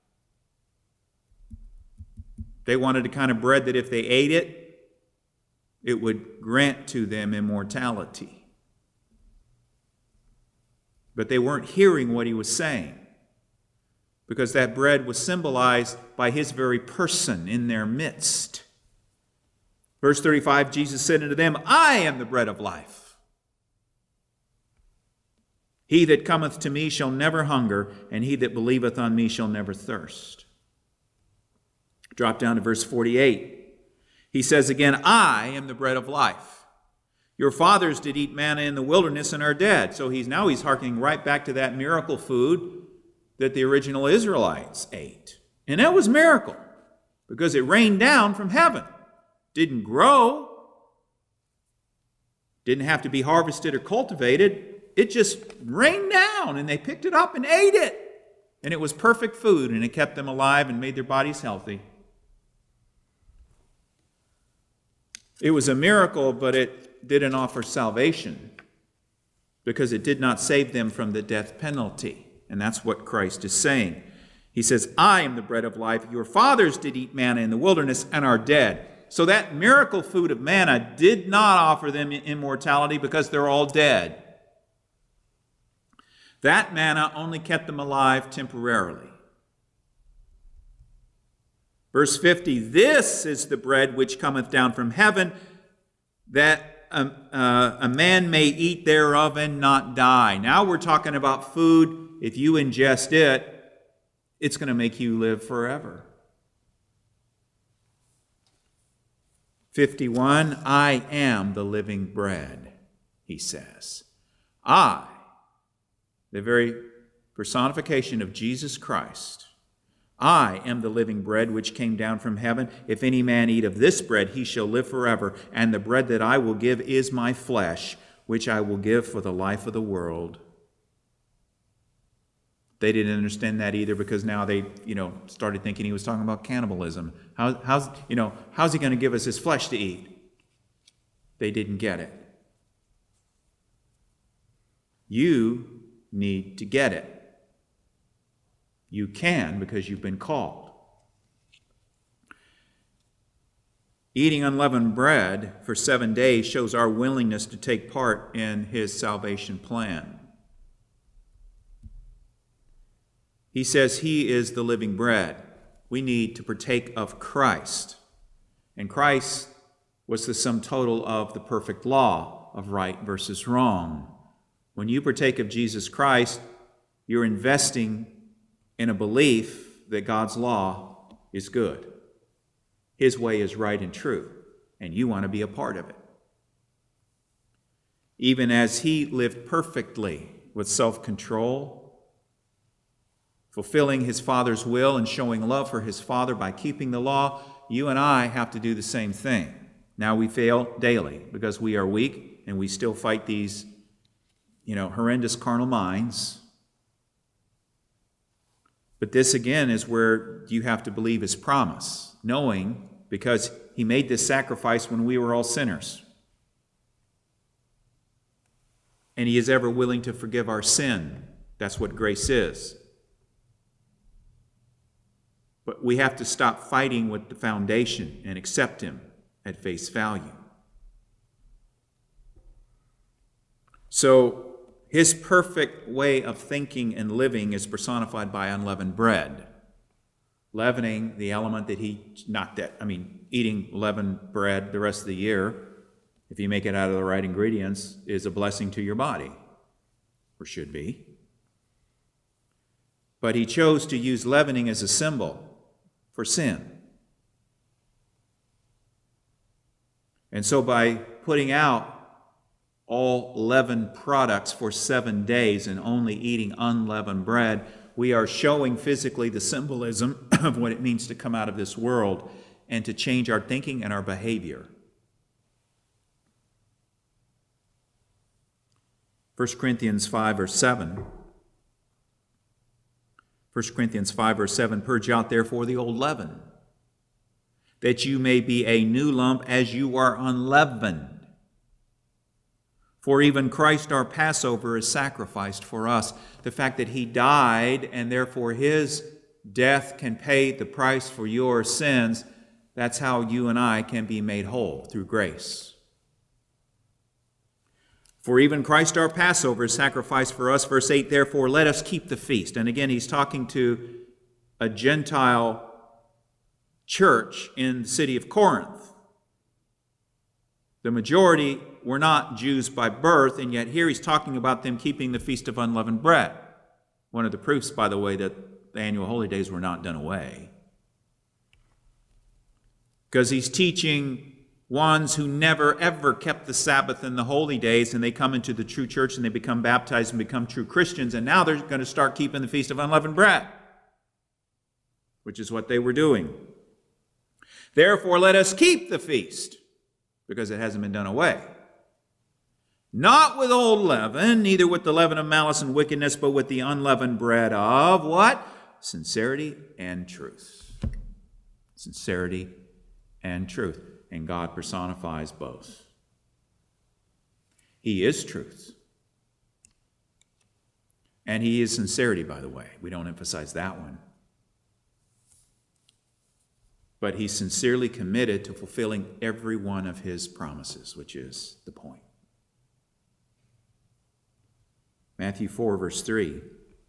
They wanted the kind of bread that if they ate it, it would grant to them immortality. But they weren't hearing what he was saying. because that bread was symbolized by his very person in their midst. Verse thirty-five, Jesus said unto them, I am the bread of life. He that cometh to me shall never hunger, and he that believeth on me shall never thirst. Drop down to verse forty-eight. He says again, I am the bread of life. Your fathers did eat manna in the wilderness and are dead. So he's now he's hearkening right back to that miracle food that the original Israelites ate. And that was a miracle because it rained down from heaven. Didn't grow. Didn't have to be harvested or cultivated. It just rained down and they picked it up and ate it. And it was perfect food and it kept them alive and made their bodies healthy. It was a miracle, but it didn't offer salvation because it did not save them from the death penalty. And that's what Christ is saying. He says, I am the bread of life. Your fathers did eat manna in the wilderness and are dead. So that miracle food of manna did not offer them immortality because they're all dead. That manna only kept them alive temporarily. Verse fifty, this is the bread which cometh down from heaven, that a, uh, a man may eat thereof and not die. Now we're talking about food. If you ingest it, it's going to make you live forever. fifty-one, I am the living bread, he says. I, the very personification of Jesus Christ, I am the living bread which came down from heaven. If any man eat of this bread, he shall live forever. And the bread that I will give is my flesh, which I will give for the life of the world. They didn't understand that either because now they, you know, started thinking he was talking about cannibalism. How, how's, you know, how's he going to give us his flesh to eat? They didn't get it. You need to get it. You can because you've been called. Eating unleavened bread for seven days shows our willingness to take part in his salvation plan. He says he is the living bread. We need to partake of Christ. And Christ was the sum total of the perfect law of right versus wrong. When you partake of Jesus Christ, you're investing in a belief that God's law is good. His way is right and true, and you want to be a part of it. Even as he lived perfectly with self-control, fulfilling his Father's will and showing love for his Father by keeping the law, you and I have to do the same thing. Now we fail daily because we are weak and we still fight these, you know, horrendous carnal minds. But this again is where you have to believe his promise, knowing because he made this sacrifice when we were all sinners. And he is ever willing to forgive our sin. That's what grace is. But we have to stop fighting with the foundation and accept him at face value. So his perfect way of thinking and living is personified by unleavened bread. Leavening, the element that he, not that, I mean, eating leavened bread the rest of the year, if you make it out of the right ingredients, is a blessing to your body, or should be. But he chose to use leavening as a symbol for sin. And so by putting out all leavened products for seven days and only eating unleavened bread, we are showing physically the symbolism of what it means to come out of this world and to change our thinking and our behavior. First Corinthians five, verse seven. First Corinthians five, verse seven, purge out therefore the old leaven, that you may be a new lump as you are unleavened. For even Christ our Passover is sacrificed for us. The fact that he died and therefore his death can pay the price for your sins, that's how you and I can be made whole through grace. For even Christ our Passover is sacrificed for us. Verse eight, therefore let us keep the feast. And again, he's talking to a Gentile church in the city of Corinth. The majority were not Jews by birth, and yet here he's talking about them keeping the Feast of Unleavened Bread. One of the proofs, by the way, that the annual holy days were not done away. Because he's teaching ones who never ever kept the Sabbath and the holy days, and they come into the true church and they become baptized and become true Christians, and now they're going to start keeping the Feast of Unleavened Bread, which is what they were doing. Therefore, let us keep the feast, because it hasn't been done away. Not with old leaven, neither with the leaven of malice and wickedness, but with the unleavened bread of what? Sincerity and truth. Sincerity and truth. And God personifies both. He is truth. And he is sincerity, by the way. We don't emphasize that one. But he's sincerely committed to fulfilling every one of his promises, which is the point. Matthew four, verse three.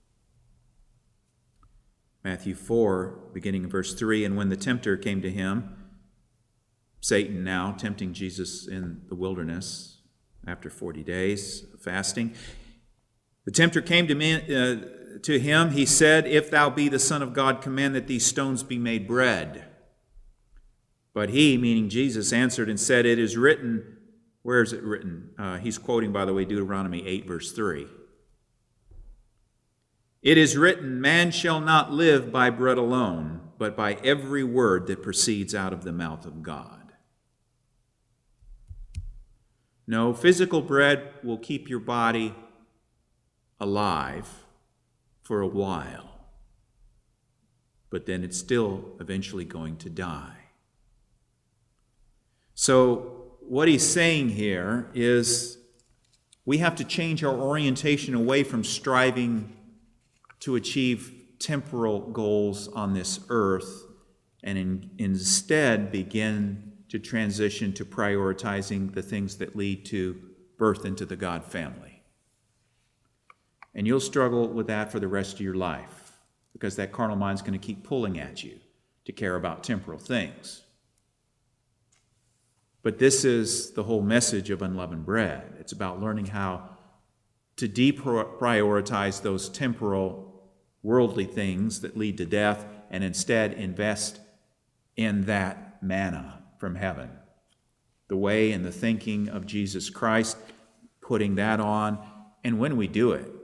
Matthew four, beginning in verse three, and when the tempter came to him, Satan now tempting Jesus in the wilderness after forty days of fasting, the tempter came to, me, uh, to him, he said, if thou be the Son of God, command that these stones be made bread. But he, meaning Jesus, answered and said, it is written, where is it written? Uh, he's quoting, by the way, Deuteronomy eight, verse three. It is written, man shall not live by bread alone, but by every word that proceeds out of the mouth of God. No, physical bread will keep your body alive for a while, but then it's still eventually going to die. So what he's saying here is we have to change our orientation away from striving to achieve temporal goals on this earth and in, instead begin to transition to prioritizing the things that lead to birth into the God family. And you'll struggle with that for the rest of your life because that carnal mind's going to keep pulling at you to care about temporal things. But this is the whole message of unleavened bread. It's about learning how to deprioritize those temporal, worldly things that lead to death and instead invest in that manna from heaven. The way and the thinking of Jesus Christ, putting that on. And when we do it,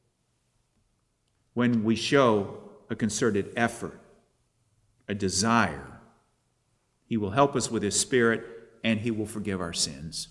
when we show a concerted effort, a desire, he will help us with his Spirit and he will forgive our sins.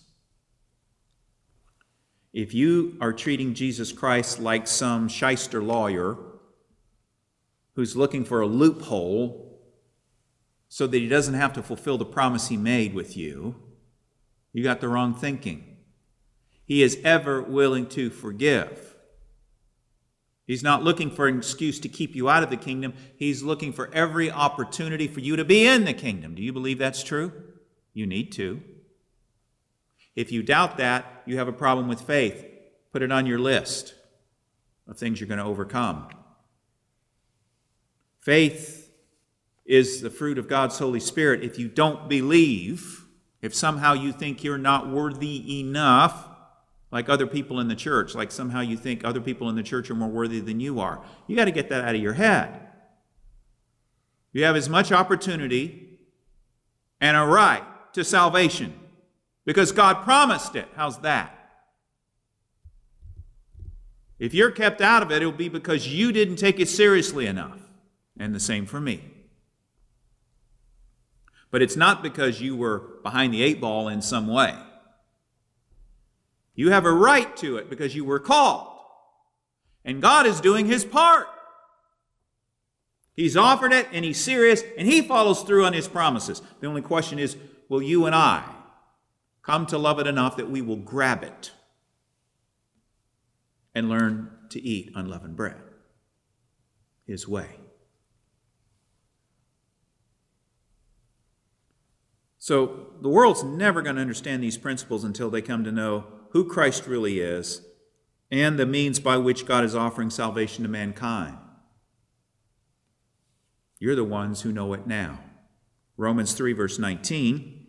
If you are treating Jesus Christ like some shyster lawyer who's looking for a loophole so that he doesn't have to fulfill the promise he made with you, you got the wrong thinking. He is ever willing to forgive. He's not looking for an excuse to keep you out of the kingdom. He's looking for every opportunity for you to be in the kingdom. Do you believe that's true? You need to. If you doubt that, you have a problem with faith. Put it on your list of things you're going to overcome. Faith is the fruit of God's Holy Spirit. If you don't believe, if somehow you think you're not worthy enough, like other people in the church, like somehow you think other people in the church are more worthy than you are, you got to get that out of your head. You have as much opportunity and a right to salvation because God promised it. How's that? If you're kept out of it, it'll be because you didn't take it seriously enough. And the same for me. But it's not because you were behind the eight ball in some way. You have a right to it because you were called. And God is doing his part. He's offered it and he's serious and he follows through on his promises. The only question is, will you and I come to love it enough that we will grab it and learn to eat unleavened bread his way? So the world's never going to understand these principles until they come to know who Christ really is and the means by which God is offering salvation to mankind. You're the ones who know it now. Romans three, verse nineteen.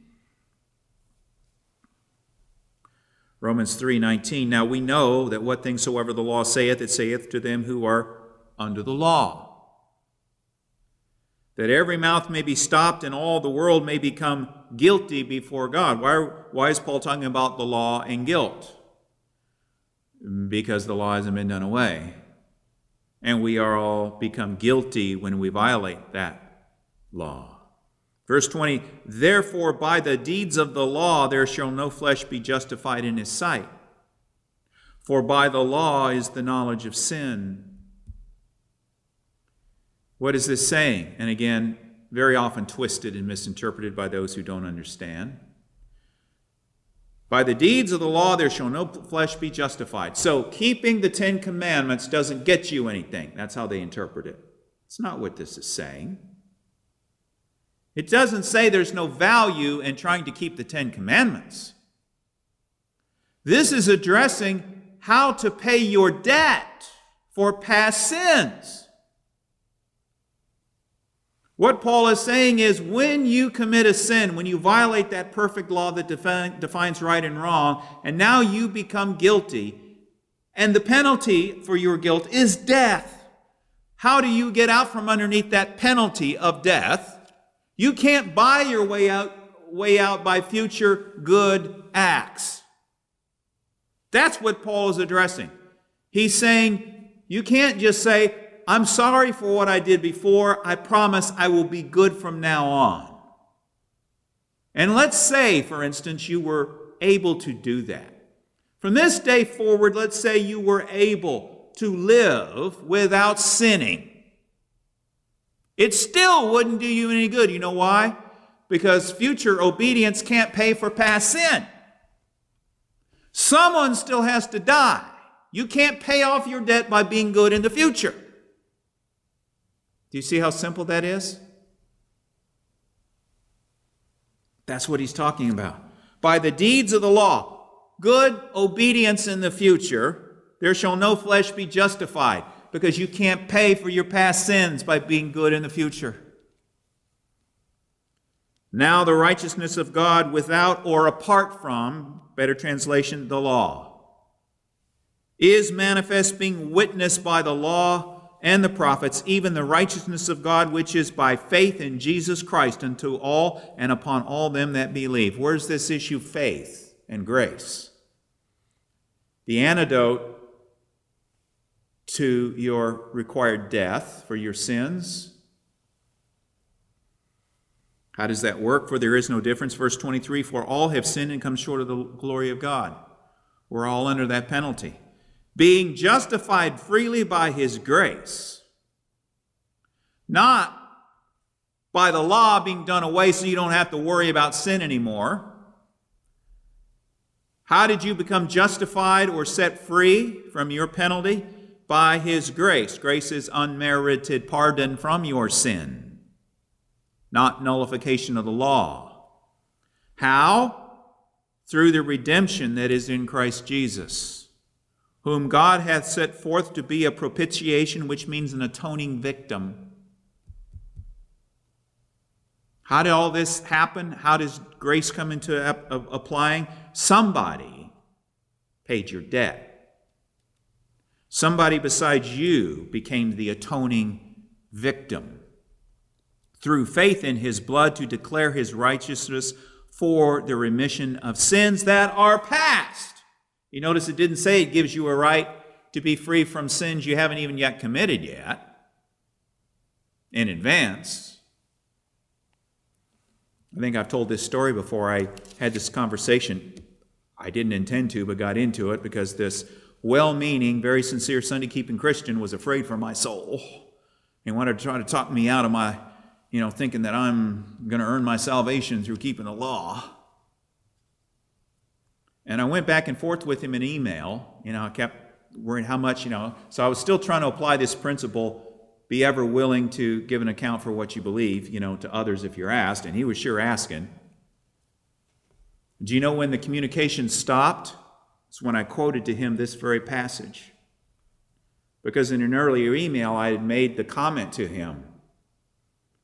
Romans three nineteen. Now we know that what things soever the law saith, it saith to them who are under the law, that every mouth may be stopped and all the world may become guilty before God. Why, why is Paul talking about the law and guilt? Because the law hasn't been done away. And we are all become guilty when we violate that law. Verse twenty, therefore by the deeds of the law there shall no flesh be justified in his sight. For by the law is the knowledge of sin. What is this saying? And again, very often twisted and misinterpreted by those who don't understand. By the deeds of the law there shall no flesh be justified. So keeping the Ten Commandments doesn't get you anything. That's how they interpret it. It's not what this is saying. It doesn't say there's no value in trying to keep the Ten Commandments. This is addressing how to pay your debt for past sins. What Paul is saying is when you commit a sin, when you violate that perfect law that define, defines right and wrong, and now you become guilty, and the penalty for your guilt is death. How do you get out from underneath that penalty of death? You can't buy your way out, way out by future good acts. That's what Paul is addressing. He's saying you can't just say, I'm sorry for what I did before. I promise I will be good from now on. And let's say, for instance, you were able to do that. From this day forward, let's say you were able to live without sinning. It still wouldn't do you any good. You know why? Because future obedience can't pay for past sin. Someone still has to die. You can't pay off your debt by being good in the future. Do you see how simple that is? That's what he's talking about. By the deeds of the law, good obedience in the future, there shall no flesh be justified, because you can't pay for your past sins by being good in the future. Now the righteousness of God without or apart from, better translation, the law, is manifest, being witnessed by the law and the prophets, even the righteousness of God, which is by faith in Jesus Christ unto all and upon all them that believe. Where's this issue? Faith and grace. The antidote to your required death for your sins. How does that work? For there is no difference. Verse twenty-three, for all have sinned and come short of the glory of God. We're all under that penalty. Being justified freely by his grace, not by the law being done away so you don't have to worry about sin anymore. How did you become justified or set free from your penalty? By his grace. Grace is unmerited pardon from your sin, not nullification of the law. How? Through the redemption that is in Christ Jesus, whom God hath set forth to be a propitiation, which means an atoning victim. How did all this happen? How does grace come into ap- applying? Somebody paid your debt. Somebody besides you became the atoning victim. Through faith in his blood to declare his righteousness for the remission of sins that are past. You notice it didn't say it gives you a right to be free from sins you haven't even yet committed yet in advance. I think I've told this story before. I had this conversation. I didn't intend to, but got into it because this well-meaning, very sincere Sunday-keeping Christian was afraid for my soul and wanted to try to talk me out of my, you know, thinking that I'm going to earn my salvation through keeping the law. And I went back and forth with him in email. You know, I kept worrying how much, you know. So I was still trying to apply this principle, be ever willing to give an account for what you believe, you know, to others if you're asked. And he was sure asking. Do you know when the communication stopped? It's when I quoted to him this very passage. Because in an earlier email, I had made the comment to him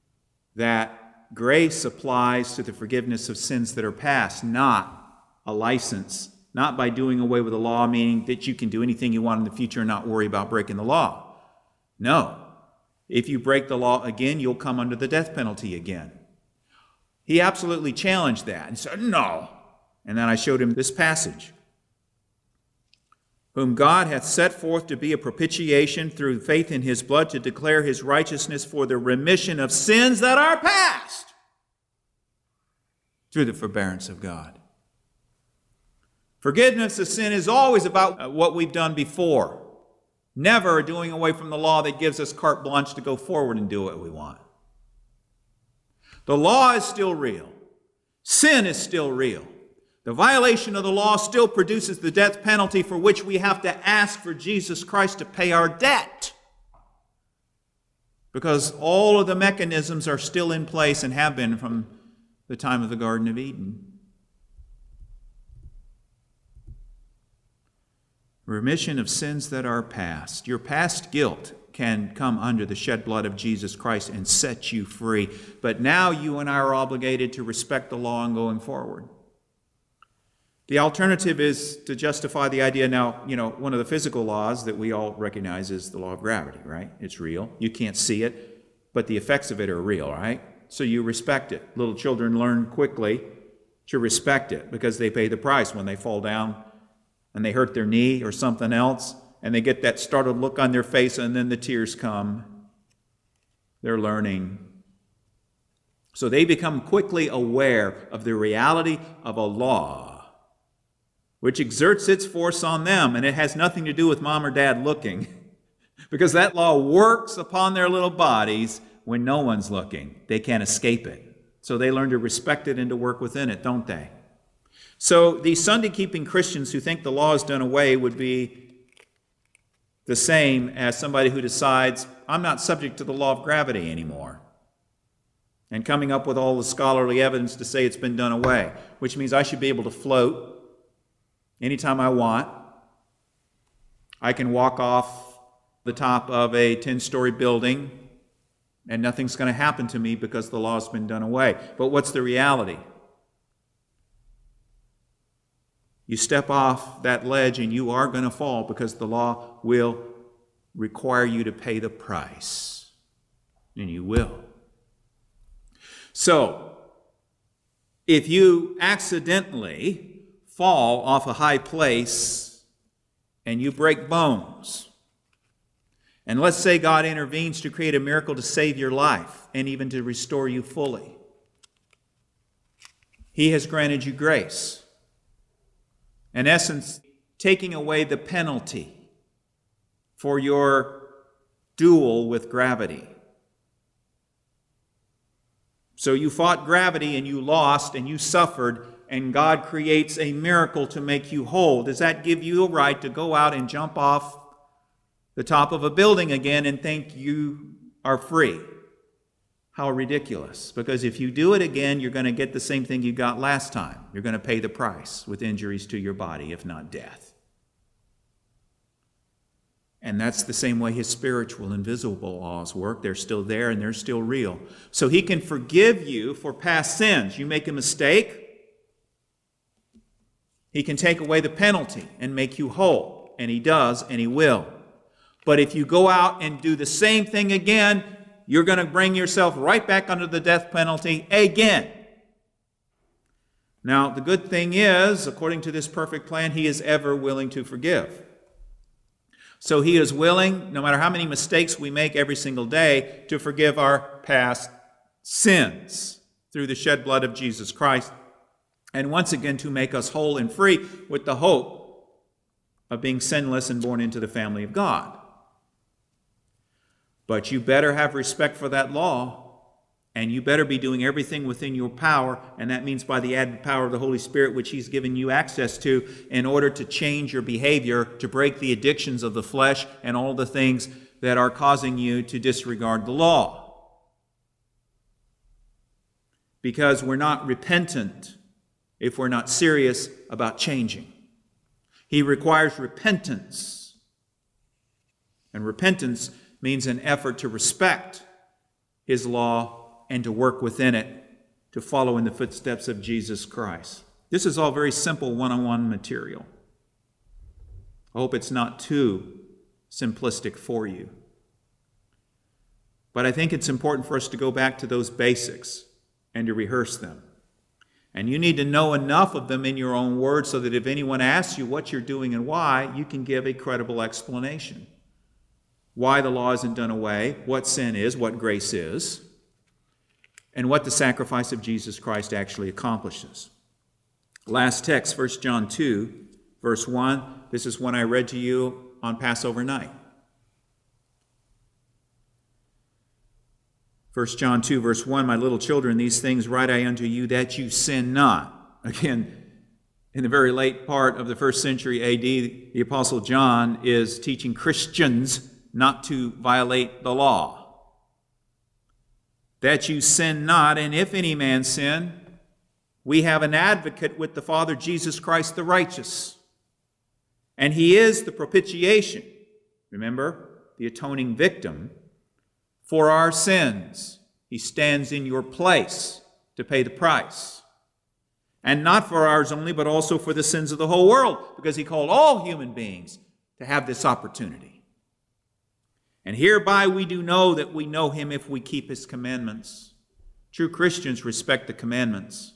that grace applies to the forgiveness of sins that are past, not a license, not by doing away with the law, meaning that you can do anything you want in the future and not worry about breaking the law. No. If you break the law again, you'll come under the death penalty again. He absolutely challenged that and said, no. And then I showed him this passage. Whom God hath set forth to be a propitiation through faith in his blood to declare his righteousness for the remission of sins that are past through the forbearance of God. Forgiveness of sin is always about what we've done before. Never a doing away from the law that gives us carte blanche to go forward and do what we want. The law is still real. Sin is still real. The violation of the law still produces the death penalty for which we have to ask for Jesus Christ to pay our debt. Because all of the mechanisms are still in place and have been from the time of the Garden of Eden. Remission of sins that are past. Your past guilt can come under the shed blood of Jesus Christ and set you free. But now you and I are obligated to respect the law and going forward. The alternative is to justify the idea. Now, you know, one of the physical laws that we all recognize is the law of gravity, right? It's real. You can't see it, but the effects of it are real, right? So you respect it. Little children learn quickly to respect it because they pay the price when they fall down and they hurt their knee or something else, and they get that startled look on their face, and then the tears come. They're learning. So they become quickly aware of the reality of a law which exerts its force on them, and it has nothing to do with mom or dad looking, because that law works upon their little bodies when no one's looking. They can't escape it. So they learn to respect it and to work within it, don't they? So these Sunday-keeping Christians who think the law is done away would be the same as somebody who decides, I'm not subject to the law of gravity anymore, and coming up with all the scholarly evidence to say it's been done away, which means I should be able to float anytime I want. I can walk off the top of a ten-story building and nothing's going to happen to me because the law's been done away. But what's the reality? You step off that ledge and you are going to fall because the law will require you to pay the price. And you will. So, if you accidentally fall off a high place and you break bones, and let's say God intervenes to create a miracle to save your life and even to restore you fully, He has granted you grace. In essence, taking away the penalty for your duel with gravity. So you fought gravity and you lost and you suffered, and God creates a miracle to make you whole. Does that give you a right to go out and jump off the top of a building again and think you are free? How ridiculous. Because if you do it again, you're going to get the same thing you got last time. You're going to pay the price with injuries to your body, if not death. And that's the same way His spiritual, invisible laws work. They're still there and they're still real. So He can forgive you for past sins. You make a mistake, He can take away the penalty and make you whole. And He does, and He will. But if you go out and do the same thing again, you're going to bring yourself right back under the death penalty again. Now, the good thing is, according to this perfect plan, He is ever willing to forgive. So He is willing, no matter how many mistakes we make every single day, to forgive our past sins through the shed blood of Jesus Christ, and once again to make us whole and free with the hope of being sinless and born into the family of God. But you better have respect for that law, and you better be doing everything within your power, and that means by the added power of the Holy Spirit, which He's given you access to, in order to change your behavior, to break the addictions of the flesh and all the things that are causing you to disregard the law. Because we're not repentant if we're not serious about changing. He requires repentance. And repentance means an effort to respect His law and to work within it to follow in the footsteps of Jesus Christ. This is all very simple one-on-one material. I hope it's not too simplistic for you. But I think it's important for us to go back to those basics and to rehearse them. And you need to know enough of them in your own words so that if anyone asks you what you're doing and why, you can give a credible explanation. Why the law isn't done away, what sin is, what grace is, and what the sacrifice of Jesus Christ actually accomplishes. Last text, First John two, verse one. This is one I read to you on Passover night. First John two, verse one, my little children, these things write I unto you, that you sin not. Again, in the very late part of the first century A D, the Apostle John is teaching Christians not to violate the law. That you sin not, and if any man sin, we have an advocate with the Father, Jesus Christ the righteous. And he is the propitiation, remember, the atoning victim, for our sins. He stands in your place to pay the price. And not for ours only, but also for the sins of the whole world, because he called all human beings to have this opportunity. And hereby we do know that we know him if we keep his commandments. True Christians respect the commandments.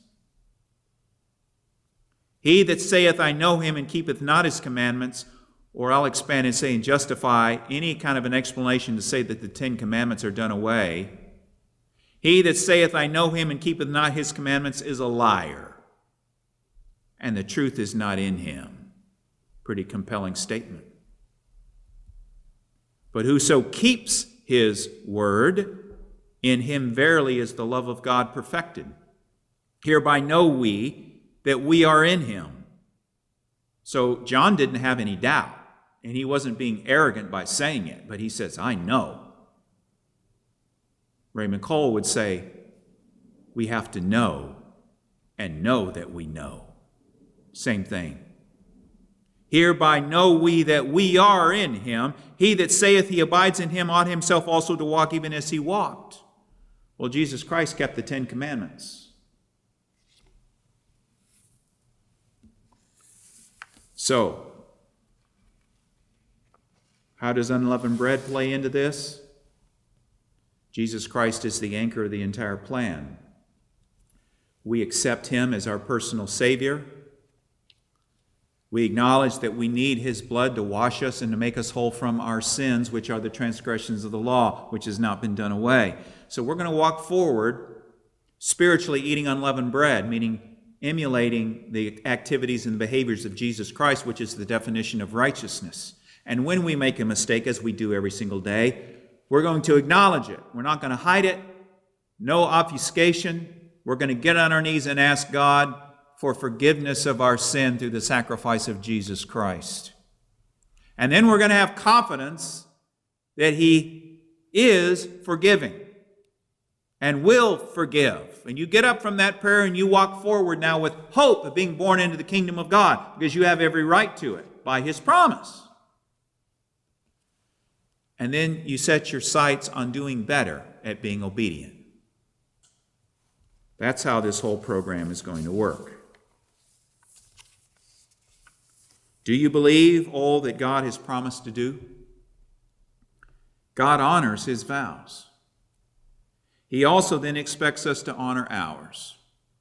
He that saith, I know him, and keepeth not his commandments, or I'll expand and say and justify any kind of an explanation to say that the Ten Commandments are done away. He that saith, I know him, and keepeth not his commandments is a liar, and the truth is not in him. Pretty compelling statement. But whoso keeps his word, in him verily is the love of God perfected. Hereby know we that we are in him. So John didn't have any doubt, and he wasn't being arrogant by saying it, but he says, I know. Raymond Cole would say, we have to know and know that we know. Same thing. Hereby know we that we are in him. He that saith he abides in him ought himself also to walk even as he walked. Well, Jesus Christ kept the Ten Commandments. So, how does unleavened bread play into this? Jesus Christ is the anchor of the entire plan. We accept him as our personal Savior. We acknowledge that we need his blood to wash us and to make us whole from our sins, which are the transgressions of the law, which has not been done away. So we're going to walk forward spiritually eating unleavened bread, meaning emulating the activities and behaviors of Jesus Christ, which is the definition of righteousness. And when we make a mistake, as we do every single day, we're going to acknowledge it. We're not going to hide it. No obfuscation. We're going to get on our knees and ask God for forgiveness of our sin through the sacrifice of Jesus Christ. And then we're going to have confidence that he is forgiving and will forgive. And you get up from that prayer and you walk forward now with hope of being born into the kingdom of God, because you have every right to it by his promise. And then you set your sights on doing better at being obedient. That's how this whole program is going to work. Do you believe all that God has promised to do? God honors his vows. He also then expects us to honor ours.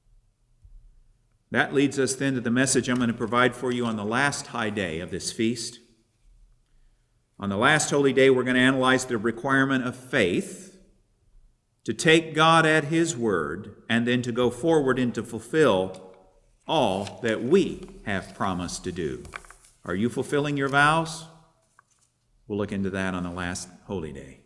That leads us then to the message I'm going to provide for you on the last high day of this feast. On the last holy day, we're going to analyze the requirement of faith to take God at his word and then to go forward and to fulfill all that we have promised to do. Are you fulfilling your vows? We'll look into that on the last holy day.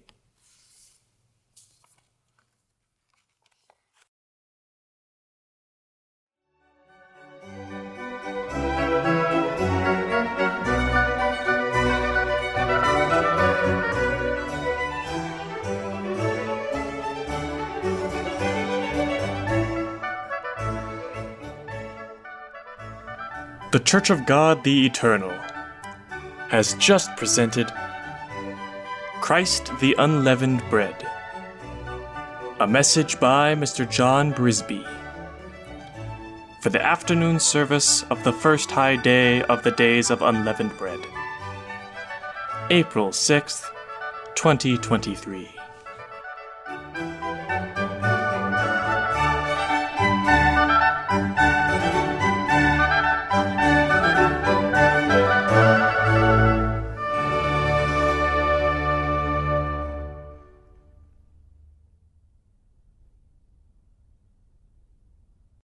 The Church of God the Eternal has just presented Christ the Unleavened Bread, A message by Mister John Brisby. For the afternoon service of the first high day of the days of unleavened bread. April sixth, twenty twenty-three.